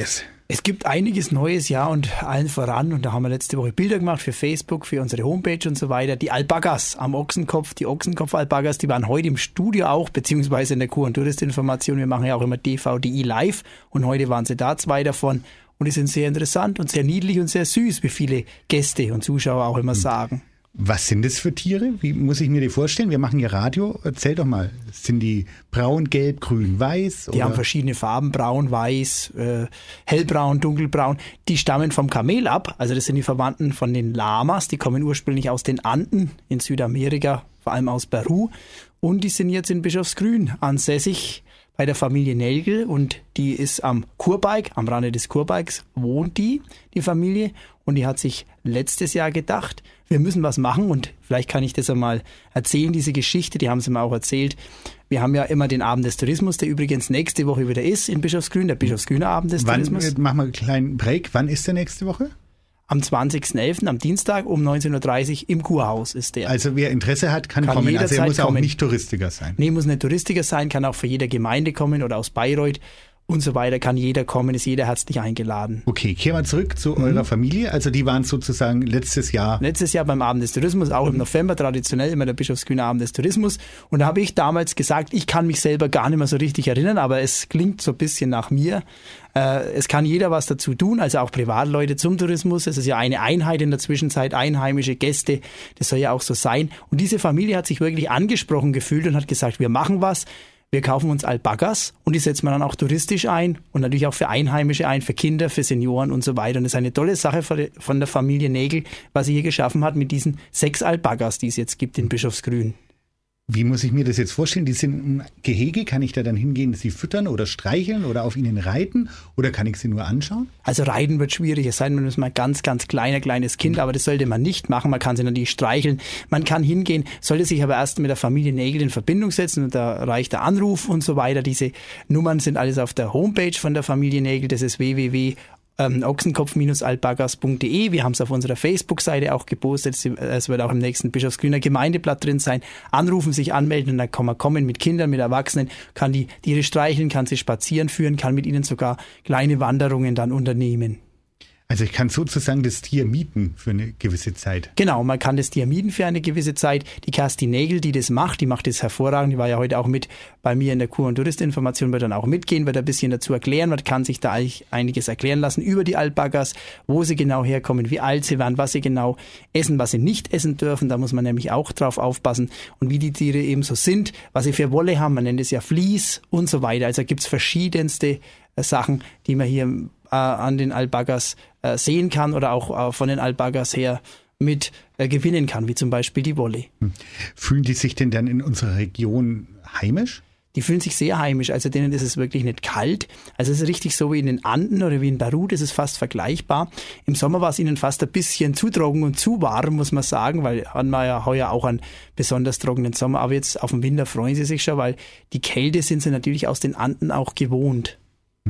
Es gibt einiges Neues, ja, und allen voran, und da haben wir letzte Woche Bilder gemacht für Facebook, für unsere Homepage und so weiter. Die Alpagas am Ochsenkopf, die Ochsenkopf-Alpagas, die waren heute im Studio auch, beziehungsweise in der Kur- und Touristinformation. Wir machen ja auch immer D V D I live und heute waren sie da, zwei davon. Und die sind sehr interessant und sehr niedlich und sehr süß, wie viele Gäste und Zuschauer auch immer sagen. Was sind das für Tiere? Wie muss ich mir die vorstellen? Wir machen hier Radio. Erzähl doch mal. Sind die braun, gelb, grün, weiß? Die oder? haben verschiedene Farben, braun, weiß, äh, hellbraun, dunkelbraun. Die stammen vom Kamel ab. Also das sind die Verwandten von den Lamas. Die kommen ursprünglich aus den Anden in Südamerika, vor allem aus Peru. Und die sind jetzt in Bischofsgrün ansässig bei der Familie Nelgel. Und die ist am Kurbeig, am Rande des Kurbeigs wohnt die, die Familie. Und die hat sich letztes Jahr gedacht, wir müssen was machen und vielleicht kann ich das einmal erzählen, diese Geschichte, die haben sie mir auch erzählt. Wir haben ja immer den Abend des Tourismus, der übrigens nächste Woche wieder ist in Bischofsgrün, der Bischofsgrüner Abend des Wann, Tourismus. Machen wir einen kleinen Break. Wann ist der nächste Woche? Am zwanzigsten elften am Dienstag um neunzehn Uhr dreißig im Kurhaus ist der. Also wer Interesse hat, kann, Kann kommen. Also er jederzeit muss auch kommen. nicht Touristiker sein. Nee, muss nicht Touristiker sein, kann auch für jede Gemeinde kommen oder aus Bayreuth und so weiter, kann jeder kommen, ist jeder herzlich eingeladen. Okay, kehren wir zurück zu Mhm. eurer Familie. Also die waren sozusagen letztes Jahr. Letztes Jahr beim Abend des Tourismus, auch im November, traditionell immer der Bischofsgrüner Abend des Tourismus. Und da habe ich damals gesagt, ich kann mich selber gar nicht mehr so richtig erinnern, aber es klingt so ein bisschen nach mir. Äh, es kann jeder was dazu tun, also auch Privatleute zum Tourismus. Es ist ja eine Einheit in der Zwischenzeit, einheimische Gäste, das soll ja auch so sein. Und diese Familie hat sich wirklich angesprochen gefühlt und hat gesagt, wir machen was. Wir kaufen uns Alpakas und die setzen wir dann auch touristisch ein und natürlich auch für Einheimische ein, für Kinder, für Senioren und so weiter. Und das ist eine tolle Sache von der Familie Nägel, was sie hier geschaffen hat mit diesen sechs Alpakas, die es jetzt gibt in Bischofsgrün. Wie muss ich mir das jetzt vorstellen? Die sind im Gehege. Kann ich da dann hingehen, sie füttern oder streicheln oder auf ihnen reiten? Oder kann ich sie nur anschauen? Also reiten wird schwierig. Es sei denn, man ist mal ganz, ganz kleiner, kleines Kind. Aber das sollte man nicht machen. Man kann sie natürlich streicheln. Man kann hingehen, sollte sich aber erst mit der Familie Nägel in Verbindung setzen. Und da reicht der Anruf und so weiter. Diese Nummern sind alles auf der Homepage von der Familie Nägel. Das ist w w w punkt ochsenkopf alpagas punkt d e. Wir haben es auf unserer Facebook-Seite auch gepostet. Es wird auch im nächsten Bischofsgrüner Gemeindeblatt drin sein. Anrufen, sich anmelden und dann kann man kommen mit Kindern, mit Erwachsenen, kann die Tiere streicheln, kann sie spazieren führen, kann mit ihnen sogar kleine Wanderungen dann unternehmen. Also ich kann sozusagen das Tier mieten für eine gewisse Zeit. Genau, man kann das Tier mieten für eine gewisse Zeit. Die Kerstin Nägel, die das macht, die macht das hervorragend. Die war ja heute auch mit bei mir in der Kur- und Touristinformation, wird dann auch mitgehen, wird ein bisschen dazu erklären. Man kann sich da eigentlich einiges erklären lassen über die Alpakas, wo sie genau herkommen, wie alt sie werden, was sie genau essen, was sie nicht essen dürfen. Da muss man nämlich auch drauf aufpassen. Und wie die Tiere eben so sind, was sie für Wolle haben, man nennt es ja Vlies und so weiter. Also gibt es verschiedenste äh, Sachen, die man hier äh, an den Alpakas äh, sehen kann oder auch äh, von den Alpakas her mit äh, gewinnen kann, wie zum Beispiel die Wolle. Fühlen die sich denn dann in unserer Region heimisch? Die fühlen sich sehr heimisch, also denen ist es wirklich nicht kalt. Also es ist richtig so wie in den Anden oder wie in Peru, das ist fast vergleichbar. Im Sommer war es ihnen fast ein bisschen zu trocken und zu warm, muss man sagen, weil hatten wir ja heuer auch einen besonders trockenen Sommer. Aber jetzt auf den Winter freuen sie sich schon, weil die Kälte sind sie natürlich aus den Anden auch gewohnt.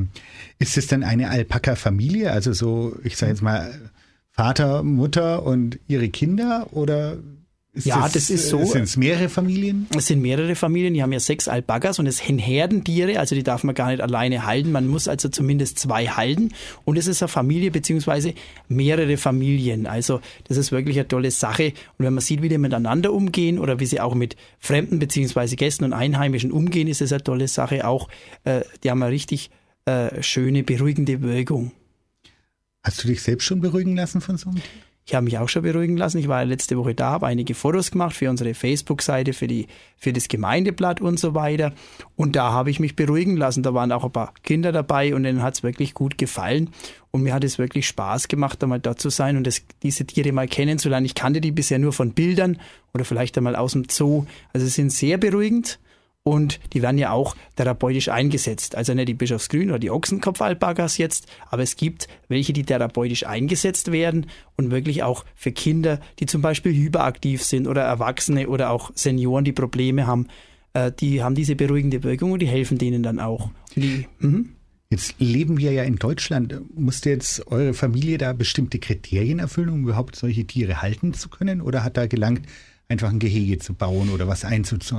Ist es dann eine Alpaka-Familie, also so, ich sage jetzt mal, Vater, Mutter und ihre Kinder oder ist Ja, das, das ist so. Sind es mehrere Familien? Es sind mehrere Familien, die haben ja sechs Alpakas und es sind Herdentiere, also die darf man gar nicht alleine halten. Man muss also zumindest zwei halten und es ist eine Familie beziehungsweise mehrere Familien. Also das ist wirklich eine tolle Sache und wenn man sieht, wie die miteinander umgehen oder wie sie auch mit Fremden beziehungsweise Gästen und Einheimischen umgehen, ist es eine tolle Sache. Auch äh, die haben eine richtig äh, schöne, beruhigende Wirkung. Hast du dich selbst schon beruhigen lassen von so einem Tier? Ich habe mich auch schon beruhigen lassen. Ich war ja letzte Woche da, habe einige Fotos gemacht für unsere Facebook-Seite, für die, für das Gemeindeblatt und so weiter. Und da habe ich mich beruhigen lassen. Da waren auch ein paar Kinder dabei und denen hat es wirklich gut gefallen. Und mir hat es wirklich Spaß gemacht, da mal da zu sein und das, diese Tiere mal kennenzulernen. Ich kannte die bisher nur von Bildern oder vielleicht einmal aus dem Zoo. Also sie sind sehr beruhigend. Und die werden ja auch therapeutisch eingesetzt. Also nicht die Bischofsgrün oder die Ochsenkopf-Alpakas jetzt, aber es gibt welche, die therapeutisch eingesetzt werden und wirklich auch für Kinder, die zum Beispiel hyperaktiv sind oder Erwachsene oder auch Senioren, die Probleme haben, äh, die haben diese beruhigende Wirkung und die helfen denen dann auch. Die, mhm. Jetzt leben wir ja in Deutschland. Musste jetzt eure Familie da bestimmte Kriterien erfüllen, um überhaupt solche Tiere halten zu können? Oder hat da gelangt, einfach ein Gehege zu bauen oder was einzuzäunen?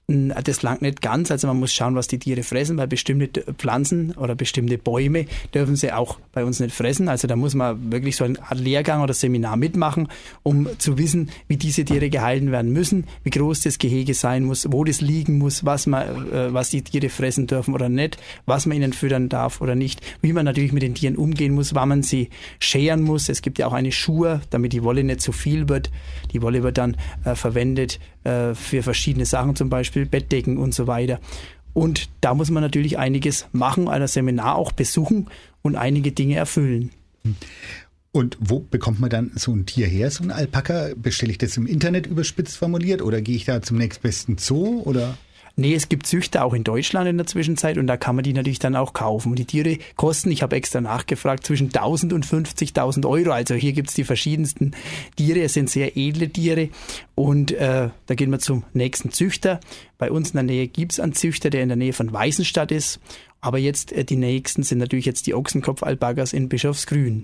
Das langt nicht ganz, also man muss schauen, was die Tiere fressen, weil bestimmte Pflanzen oder bestimmte Bäume dürfen sie auch bei uns nicht fressen. Also da muss man wirklich so eine Art Lehrgang oder Seminar mitmachen, um zu wissen, wie diese Tiere gehalten werden müssen, wie groß das Gehege sein muss, wo das liegen muss, was man, äh, was die Tiere fressen dürfen oder nicht, was man ihnen füttern darf oder nicht, wie man natürlich mit den Tieren umgehen muss, wann man sie scheren muss. Es gibt ja auch eine Schur, damit die Wolle nicht zu viel wird. Die Wolle wird dann äh, verwendet äh, für verschiedene Sachen, zum Beispiel Bettdecken und so weiter. Und da muss man natürlich einiges machen, ein Seminar auch besuchen und einige Dinge erfüllen. Und wo bekommt man dann so ein Tier her, so ein Alpaka? Bestelle ich das im Internet überspitzt formuliert oder gehe ich da zum nächstbesten Zoo oder? Nee, es gibt Züchter auch in Deutschland in der Zwischenzeit und da kann man die natürlich dann auch kaufen. Und die Tiere kosten, ich habe extra nachgefragt, zwischen tausend und fünfzigtausend Euro. Also hier gibt's die verschiedensten Tiere, es sind sehr edle Tiere und äh, da gehen wir zum nächsten Züchter. Bei uns in der Nähe gibt's einen Züchter, der in der Nähe von Weißenstadt ist. Aber jetzt äh, die nächsten sind natürlich jetzt die Ochsenkopf-Alpakas in Bischofsgrün.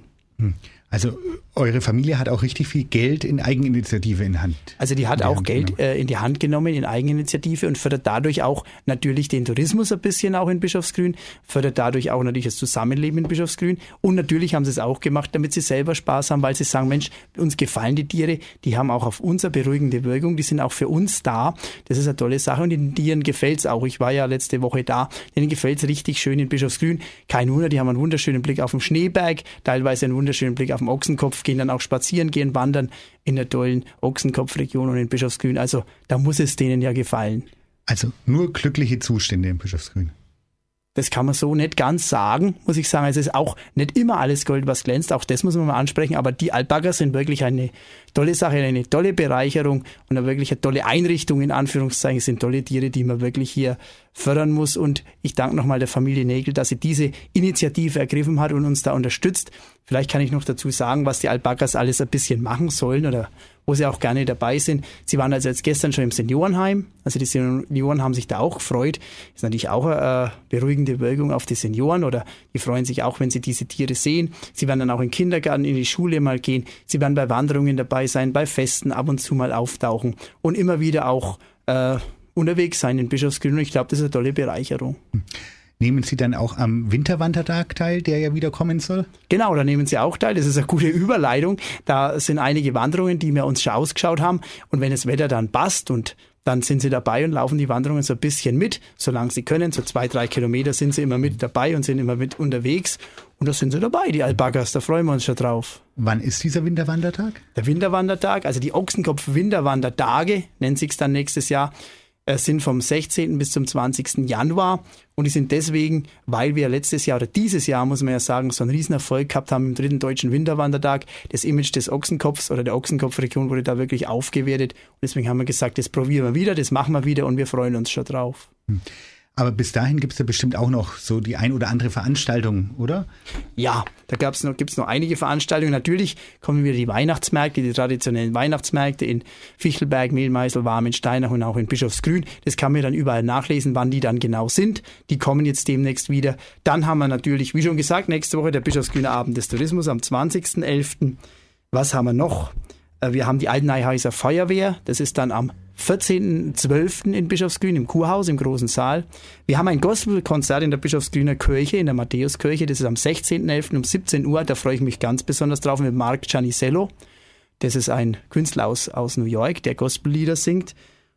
Also eure Familie hat auch richtig viel Geld in Eigeninitiative in Hand. Also die hat auch Geld äh, in die Hand genommen in Eigeninitiative und fördert dadurch auch natürlich den Tourismus ein bisschen auch in Bischofsgrün, fördert dadurch auch natürlich das Zusammenleben in Bischofsgrün und natürlich haben sie es auch gemacht, damit sie selber Spaß haben, weil sie sagen, Mensch, uns gefallen die Tiere, die haben auch auf uns eine beruhigende Wirkung, die sind auch für uns da. Das ist eine tolle Sache und den Tieren gefällt es auch. Ich war ja letzte Woche da, denen gefällt es richtig schön in Bischofsgrün. Kein Wunder, die haben einen wunderschönen Blick auf den Schneeberg, teilweise einen wunderschönen Blick auf den Ochsenkopf, gehen dann auch spazieren, gehen wandern in der tollen Ochsenkopfregion und in Bischofsgrün. Also da muss es denen ja gefallen. Also nur glückliche Zustände in Bischofsgrün. Das kann man so nicht ganz sagen, muss ich sagen. Es ist auch nicht immer alles Gold, was glänzt. Auch das muss man mal ansprechen. Aber die Alpakas sind wirklich eine tolle Sache, eine tolle Bereicherung und eine wirklich eine tolle Einrichtung, in Anführungszeichen. Es sind tolle Tiere, die man wirklich hier fördern muss. Und ich danke nochmal der Familie Nägel, dass sie diese Initiative ergriffen hat und uns da unterstützt. Vielleicht kann ich noch dazu sagen, was die Alpakas alles ein bisschen machen sollen oder wo sie auch gerne dabei sind. Sie waren also jetzt gestern schon im Seniorenheim. Also die Senioren haben sich da auch gefreut. Ist natürlich auch eine beruhigende Wirkung auf die Senioren oder die freuen sich auch, wenn sie diese Tiere sehen. Sie werden dann auch in den Kindergarten, in die Schule mal gehen. Sie werden bei Wanderungen dabei sein, bei Festen ab und zu mal auftauchen und immer wieder auch äh, unterwegs sein in Bischofsgrün. Und ich glaube, das ist eine tolle Bereicherung. Nehmen Sie dann auch am Winterwandertag teil, der ja wieder kommen soll? Genau, da nehmen Sie auch teil. Das ist eine gute Überleitung. Da sind einige Wanderungen, die wir uns schon ausgeschaut haben. Und wenn das Wetter dann passt und dann sind Sie dabei und laufen die Wanderungen so ein bisschen mit, solange Sie können. So zwei, drei Kilometer sind Sie immer mit dabei und sind immer mit unterwegs. Und da sind Sie dabei, die Alpakas. Da freuen wir uns schon drauf. Wann ist dieser Winterwandertag? Der Winterwandertag, also die Ochsenkopf-Winterwandertage, nennt sich's dann nächstes Jahr, sind vom sechzehnten bis zum zwanzigsten Januar und die sind deswegen, weil wir letztes Jahr oder dieses Jahr, muss man ja sagen, so einen Riesenerfolg gehabt haben im dritten deutschen Winterwandertag. Das Image des Ochsenkopfs oder der Ochsenkopfregion wurde da wirklich aufgewertet und deswegen haben wir gesagt, das probieren wir wieder, das machen wir wieder und wir freuen uns schon drauf. Hm. Aber bis dahin gibt es ja bestimmt auch noch so die ein oder andere Veranstaltung, oder? Ja, da gab's noch, gibt's noch einige Veranstaltungen. Natürlich kommen wieder die Weihnachtsmärkte, die traditionellen Weihnachtsmärkte in Fichtelberg, Mehlmeißel, Warmen, Steinach und auch in Bischofsgrün. Das kann man dann überall nachlesen, wann die dann genau sind. Die kommen jetzt demnächst wieder. Dann haben wir natürlich, wie schon gesagt, nächste Woche der Bischofsgrüner Abend des Tourismus am zwanzigsten elften Was haben wir noch? Wir haben die Altenayhäuser Feuerwehr. Das ist dann am vierzehnten zwölften in Bischofsgrün im Kurhaus im großen Saal. Wir haben ein Gospelkonzert in der Bischofsgrüner Kirche, in der Matthäuskirche. Das ist am sechzehnten elften um siebzehn Uhr. Da freue ich mich ganz besonders drauf mit Mark Giannisello. Das ist ein Künstler aus, aus New York, der Gospellieder singt.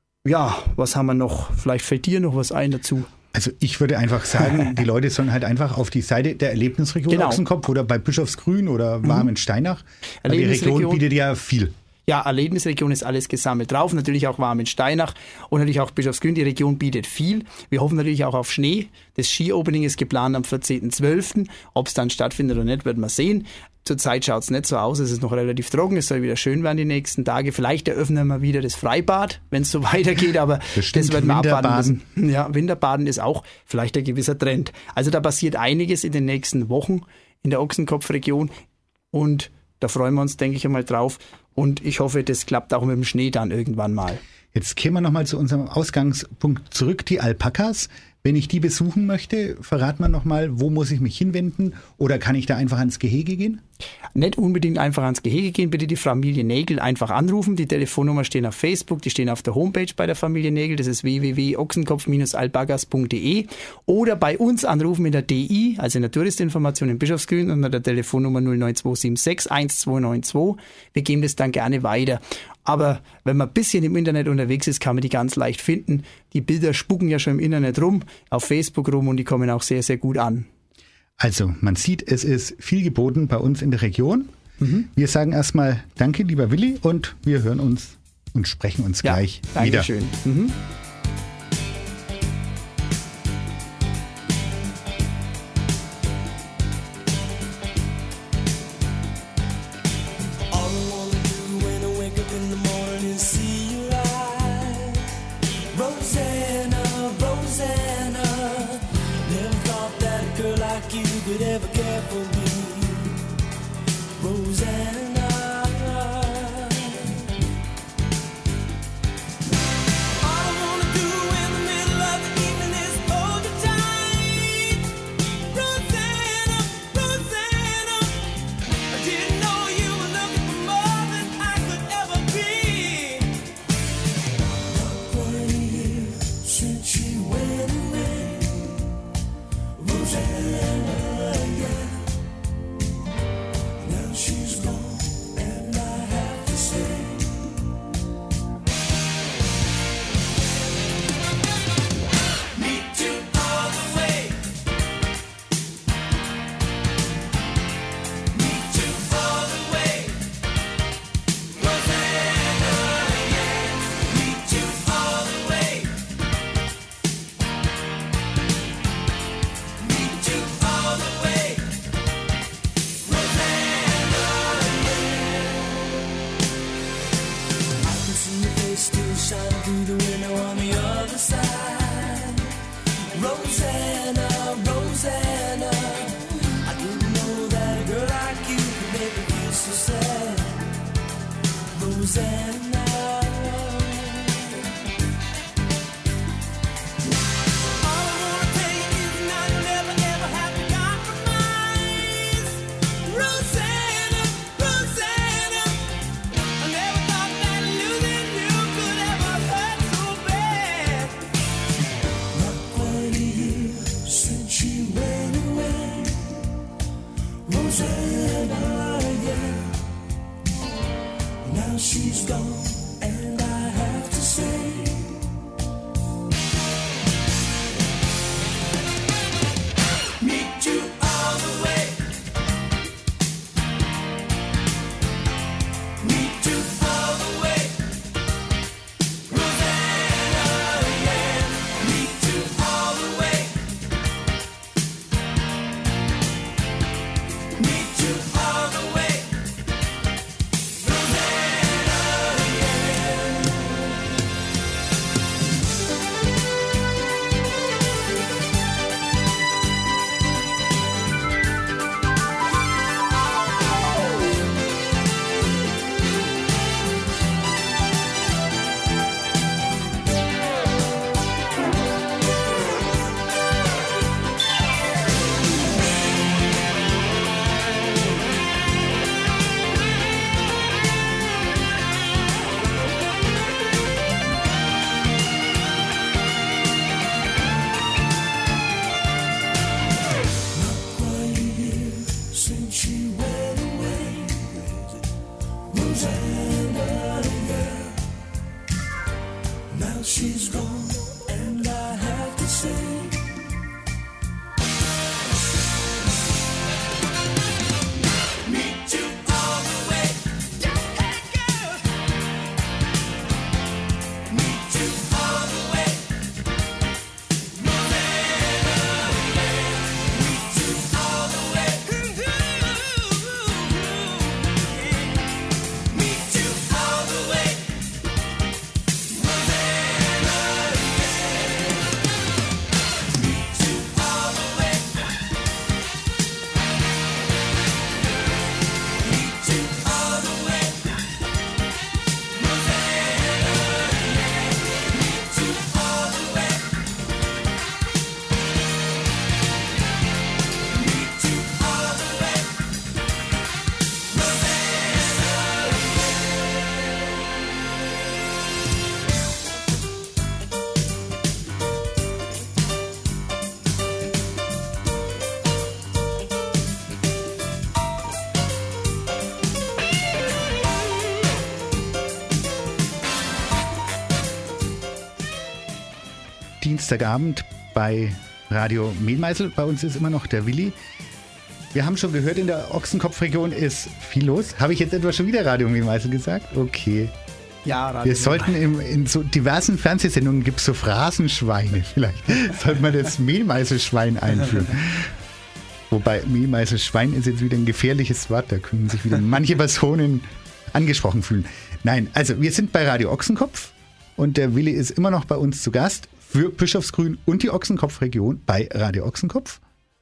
Ja, was haben wir noch? Vielleicht fällt dir noch was ein dazu. Also ich würde einfach sagen, die Leute sollen halt einfach auf die Seite der Erlebnisregion Genau. Ochsenkopf oder bei Bischofsgrün oder Warmen-Steinach. Weil die Region Erlebnisregion- bietet ja viel. Ja, Erlebnisregion ist alles gesammelt drauf. Natürlich auch Warmen-Steinach und natürlich auch Bischofsgrün. Die Region bietet viel. Wir hoffen natürlich auch auf Schnee. Das Ski-Opening ist geplant am vierzehnten zwölften Ob es dann stattfindet oder nicht, werden wir sehen. Zurzeit schaut es nicht so aus. Es ist noch relativ trocken. Es soll wieder schön werden die nächsten Tage. Vielleicht eröffnen wir wieder das Freibad, wenn es so weitergeht. Aber Das stimmt, das werden wir abwarten Winterbaden. müssen. Ja, Winterbaden ist auch vielleicht ein gewisser Trend. Also da passiert einiges in den nächsten Wochen in der Ochsenkopfregion. Und da freuen wir uns, denke ich, einmal drauf. Und ich hoffe, das klappt auch mit dem Schnee dann irgendwann mal. Jetzt kämen wir nochmal zu unserem Ausgangspunkt zurück, die Alpakas. Wenn ich die besuchen möchte, verrat mal nochmal, wo muss ich mich hinwenden oder kann ich da einfach ans Gehege gehen? Nicht unbedingt einfach ans Gehege gehen, bitte die Familie Nägel einfach anrufen. Die Telefonnummer stehen auf Facebook, die stehen auf der Homepage bei der Familie Nägel, das ist w w w punkt ochsenkopf Bindestrich albagas punkt d e oder bei uns anrufen in der D I, also in der Touristinformation in Bischofsgrün unter der Telefonnummer null neun zwei sieben sechs eins zwei neun zwei. Wir geben das dann gerne weiter. Aber wenn man ein bisschen im Internet unterwegs ist, kann man die ganz leicht finden. Die Bilder spucken ja schon im Internet rum, auf Facebook rum und die kommen auch sehr, sehr gut an. Also, man sieht, es ist viel geboten bei uns in der Region. Mhm. Wir sagen erstmal Danke, lieber Willi, und wir hören uns und sprechen uns Ja, gleich wieder. Dankeschön. Mhm. All I wanna do when I wake up in the morning is see your eyes. Rosanna, Rosanna, never thought that a girl like you could ever care for me. Rosanna, all I wanna Dienstagabend bei Radio Mehlmeißel. Bei uns ist immer noch der Willi. Wir haben schon gehört, in der Ochsenkopfregion ist viel los. Habe ich jetzt etwa schon wieder Radio Mehlmeißel gesagt? Okay. Ja, Radio Wir sollten im, in so diversen Fernsehsendungen gibt es so Phrasenschweine. Vielleicht sollte man das Mehlmeißelschwein einführen. Wobei Mehlmeißelschwein ist jetzt wieder ein gefährliches Wort. Da können sich wieder manche Personen angesprochen fühlen. Nein, also wir sind bei Radio Ochsenkopf und der Willi ist immer noch bei uns zu Gast für Bischofsgrün und die Ochsenkopfregion bei Radio Ochsenkopf.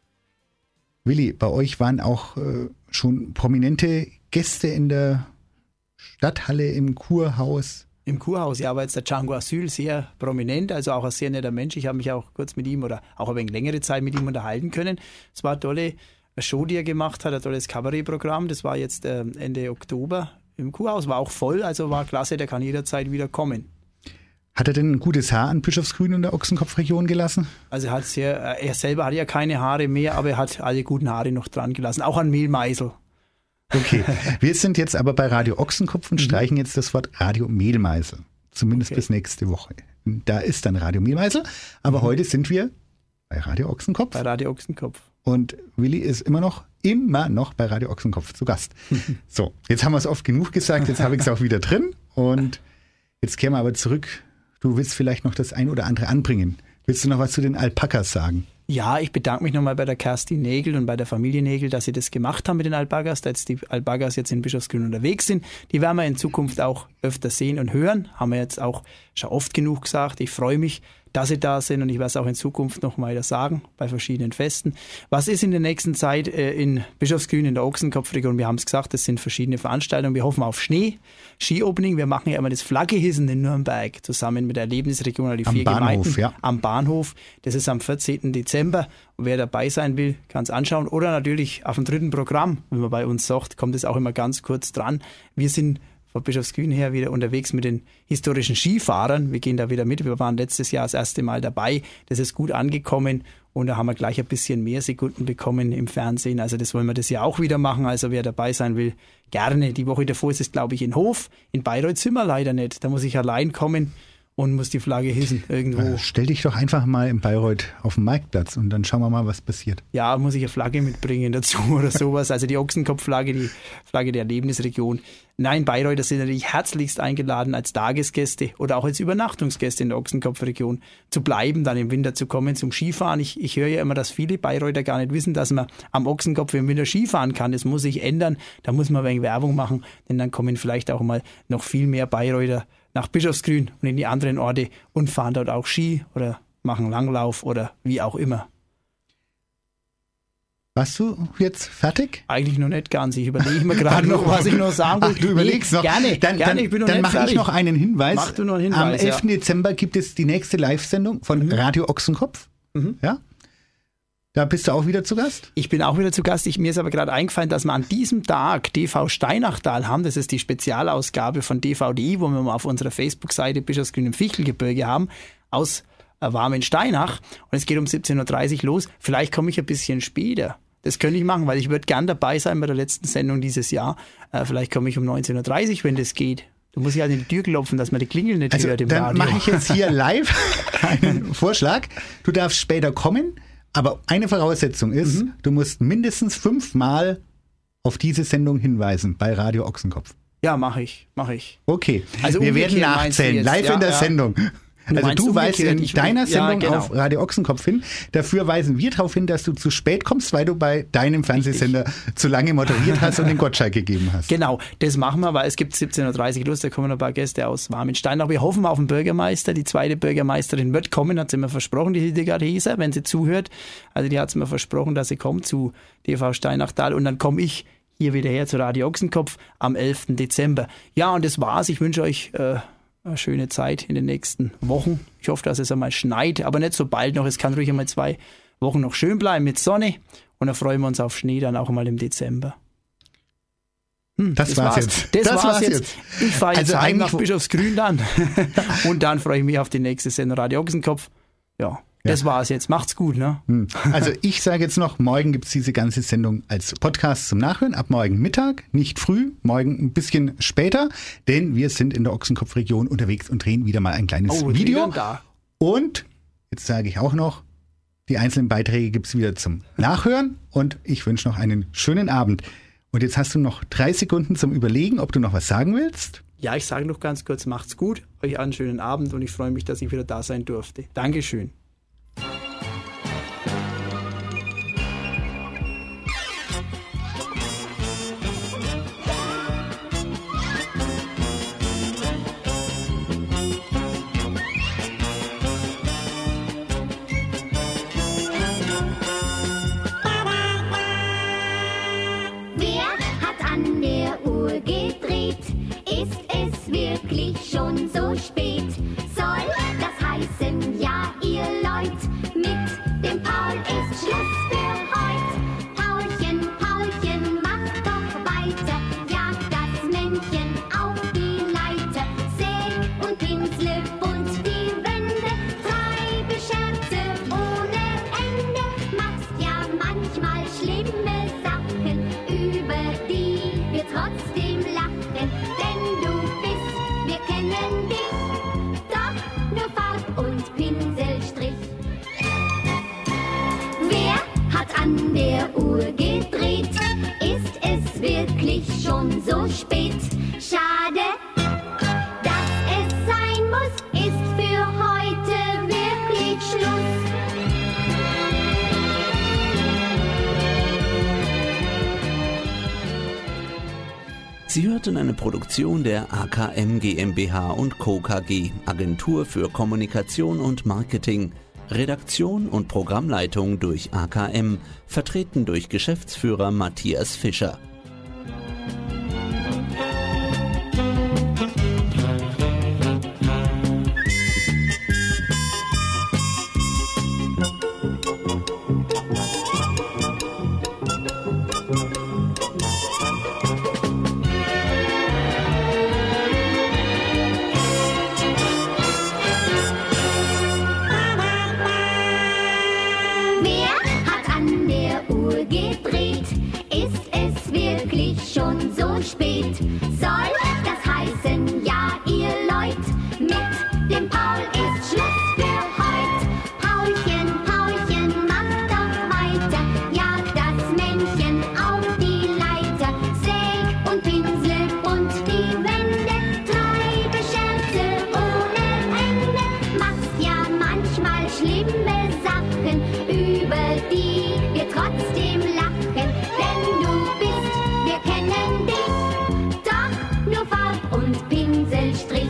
Willi, bei euch waren auch äh, schon prominente Gäste in der Stadthalle, im Kurhaus. Im Kurhaus, ja, aber jetzt der Django Asyl sehr prominent, also auch ein sehr netter Mensch. Ich habe mich auch kurz mit ihm oder auch ein wenig längere Zeit mit ihm unterhalten können. Es war eine tolle Show, die er gemacht hat, ein tolles Kabarettprogramm. Das war jetzt äh, Ende Oktober im Kurhaus, war auch voll, also war klasse, der kann jederzeit wieder kommen. Hat er denn ein gutes Haar an Bischofsgrün in der Ochsenkopfregion gelassen? Also er hat sehr, er selber hat ja keine Haare mehr, aber er hat alle guten Haare noch dran gelassen, auch an Mehlmeißel. Okay, wir sind jetzt aber bei Radio Ochsenkopf und streichen jetzt das Wort Radio Mehlmeißel. Zumindest Okay. bis nächste Woche. Da ist dann Radio Mehlmeißel, aber heute sind wir bei Radio Ochsenkopf. Bei Radio Ochsenkopf. Und Willi ist immer noch, immer noch bei Radio Ochsenkopf zu Gast. So, jetzt haben wir es oft genug gesagt, jetzt habe ich es auch wieder drin. Und jetzt kehren wir aber zurück. Du willst vielleicht noch das ein oder andere anbringen. Willst du noch was zu den Alpakas sagen? Ja, ich bedanke mich nochmal bei der Kerstin Nägel und bei der Familie Nägel, dass sie das gemacht haben mit den Alpakas, da jetzt die Alpakas jetzt in Bischofsgrün unterwegs sind. Die werden wir in Zukunft auch öfter sehen und hören. Haben wir jetzt auch schon oft genug gesagt. Ich freue mich, dass sie da sind und ich werde es auch in Zukunft noch mal sagen bei verschiedenen Festen. Was ist in der nächsten Zeit äh, in Bischofsgrün in der Ochsenkopfregion? Wir haben es gesagt, es sind verschiedene Veranstaltungen. Wir hoffen auf Schnee, Ski-Opening. Wir machen ja immer das Flaggehissen in Nürnberg zusammen mit der Erlebnisregion, die Am vier Bahnhof, Gemeinden ja. am Bahnhof. Das ist am vierzehnten Dezember. Und wer dabei sein will, kann es anschauen. Oder natürlich auf dem dritten Programm, wenn man bei uns sagt, kommt es auch immer ganz kurz dran. Wir sind von Bischofsgrün her wieder unterwegs mit den historischen Skifahrern. Wir gehen da wieder mit. Wir waren letztes Jahr das erste Mal dabei. Das ist gut angekommen und da haben wir gleich ein bisschen mehr Sekunden bekommen im Fernsehen. Also das wollen wir das Jahr auch wieder machen. Also wer dabei sein will, gerne. Die Woche davor ist es, glaube ich, in Hof. In Bayreuth sind wir leider nicht. Da muss ich allein kommen und muss die Flagge hissen irgendwo. Äh, stell dich doch einfach mal in Bayreuth auf den Marktplatz und dann schauen wir mal, was passiert. Ja, muss ich eine Flagge mitbringen dazu oder sowas. Also die Ochsenkopfflagge, die Flagge der Erlebnisregion. Nein, Bayreuther sind natürlich herzlichst eingeladen, als Tagesgäste oder auch als Übernachtungsgäste in der Ochsenkopfregion zu bleiben, dann im Winter zu kommen zum Skifahren. Ich, ich höre ja immer, dass viele Bayreuther gar nicht wissen, dass man am Ochsenkopf im Winter Skifahren kann. Das muss sich ändern. Da muss man ein wenig Werbung machen, denn dann kommen vielleicht auch mal noch viel mehr Bayreuther nach Bischofsgrün und in die anderen Orte und fahren dort auch Ski oder machen Langlauf oder wie auch immer. Warst du jetzt fertig? Eigentlich noch nicht ganz. Ich überlege mir gerade noch, was ich noch sagen will. Ach, du überlegst Nee, noch. Gerne, dann gerne. dann, Ich bin noch dann nicht mache ich fertig. noch einen Hinweis. Mach du noch einen Hinweis, Am ja. elften Dezember gibt es die nächste Live-Sendung von Radio Ochsenkopf. Mhm. Ja? Da bist du auch wieder zu Gast? Ich bin auch wieder zu Gast. Ich, mir ist aber gerade eingefallen, dass wir an diesem Tag D V Steinachtal haben. Das ist die Spezialausgabe von D V D I, wo wir mal auf unserer Facebook-Seite Bischofsgrün im Fichtelgebirge haben, aus äh, Warmen Steinach. Und es geht um siebzehn Uhr dreißig los. Vielleicht komme ich ein bisschen später. Das könnte ich machen, weil ich würde gern dabei sein bei der letzten Sendung dieses Jahr. Äh, vielleicht komme ich um neunzehn Uhr dreißig, wenn das geht. Du musst ja an die Tür klopfen, dass man die Klingel nicht Also hört im dann Radio. mache ich jetzt hier live einen Vorschlag. Du darfst später kommen, aber eine Voraussetzung ist, Mhm. du musst mindestens fünfmal auf diese Sendung hinweisen bei Radio Ochsenkopf. Ja, mache ich, mache ich. Okay, Also wir werden umgekehrt meinst du nachzählen, jetzt? live Ja, in der ja. Sendung. Also meinst du weist umgekehrt, in ich- deiner ja, Sendung genau. auf Radio Ochsenkopf hin. Dafür weisen wir darauf hin, dass du zu spät kommst, weil du bei deinem Fernsehsender zu lange moderiert hast und den Gottschalk gegeben hast. Genau, das machen wir, weil es gibt siebzehn Uhr dreißig los, da kommen ein paar Gäste aus Warmenstein. Aber wir hoffen auf den Bürgermeister. Die zweite Bürgermeisterin wird kommen, hat sie mir versprochen, die Hildegard Heser, wenn sie zuhört. Also die hat es mir versprochen, dass sie kommt zu D V Steinachtal und dann komme ich hier wieder her zu Radio Ochsenkopf am elften Dezember. Ja, und das war's. Ich wünsche euch äh, eine schöne Zeit in den nächsten Wochen. Ich hoffe, dass es einmal schneit, aber nicht so bald noch. Es kann ruhig einmal zwei Wochen noch schön bleiben mit Sonne und dann freuen wir uns auf Schnee dann auch mal im Dezember. Hm, Das war's jetzt. Das, Das war's, war's jetzt. jetzt. Ich fahre jetzt Also heim nach eigentlich- Bischofsgrün dann. Und dann freue ich mich auf die nächste Sendung Radio Ochsenkopf. Ja, das war's jetzt. Macht's gut, ne? Hm. Also ich sage jetzt noch, morgen gibt es diese ganze Sendung als Podcast zum Nachhören. Ab morgen Mittag, nicht früh, morgen ein bisschen später, denn wir sind in der Ochsenkopfregion unterwegs und drehen wieder mal ein kleines Oh, Video. wieder da. Und Jetzt sage ich auch noch, die einzelnen Beiträge gibt es wieder zum Nachhören und ich wünsche noch einen schönen Abend. Und jetzt hast du noch drei Sekunden zum Überlegen, ob du noch was sagen willst. Ja, ich sage noch ganz kurz, macht's gut, euch einen schönen Abend und ich freue mich, dass ich wieder da sein durfte. Dankeschön. Wer hat an der Uhr gedreht? Ist es wirklich schon so spät? Soll das heißen, ja, ihr Leut, mit dem Paul ist Schluss für heut. Paulchen, Paulchen, mach doch weiter, jag das Männchen auf die Leiter. Säg und pinsle bunt die Wände, treibe Scherze ohne Ende, machst ja manchmal schlimme Sachen, über die wir trotzdem lachen, denn du bist, wir kennen dich, doch nur Farb und Pinselstrich. Wer hat an der Uhr gedreht? Ist es wirklich schon so spät? Schade, dass es sein muss, ist für heute wirklich Schluss. Sie hörten eine Produktion der A K M GmbH und Co. K G, Agentur für Kommunikation und Marketing. Redaktion und Programmleitung durch A K M, vertreten durch Geschäftsführer Matthias Fischer. Wer hat an der Uhr gedreht? Ist es wirklich schon so spät? Soll das heißen, ja, ihr Leut, mit dem Paul ist Schluss für heut. Paulchen, Paulchen, mach doch weiter, jag das Männchen auf die Leiter. Säg und pinsle bunt die Wände, treibe Scherze ohne Ende, machst ja manchmal schlimme Sachen, über die wir trotzdem lachen, denn du bist, wir kennen dich, doch nur Farb und Pinselstrich.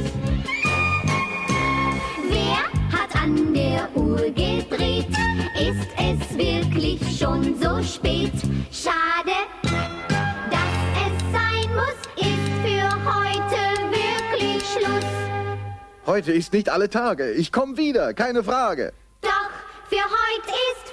Wer hat an der Uhr gedreht? Ist es wirklich schon so spät? Schade, dass es sein muss, ist für heute wirklich Schluss. Heute ist nicht alle Tage. Ich komme wieder, keine Frage. Doch für heute ist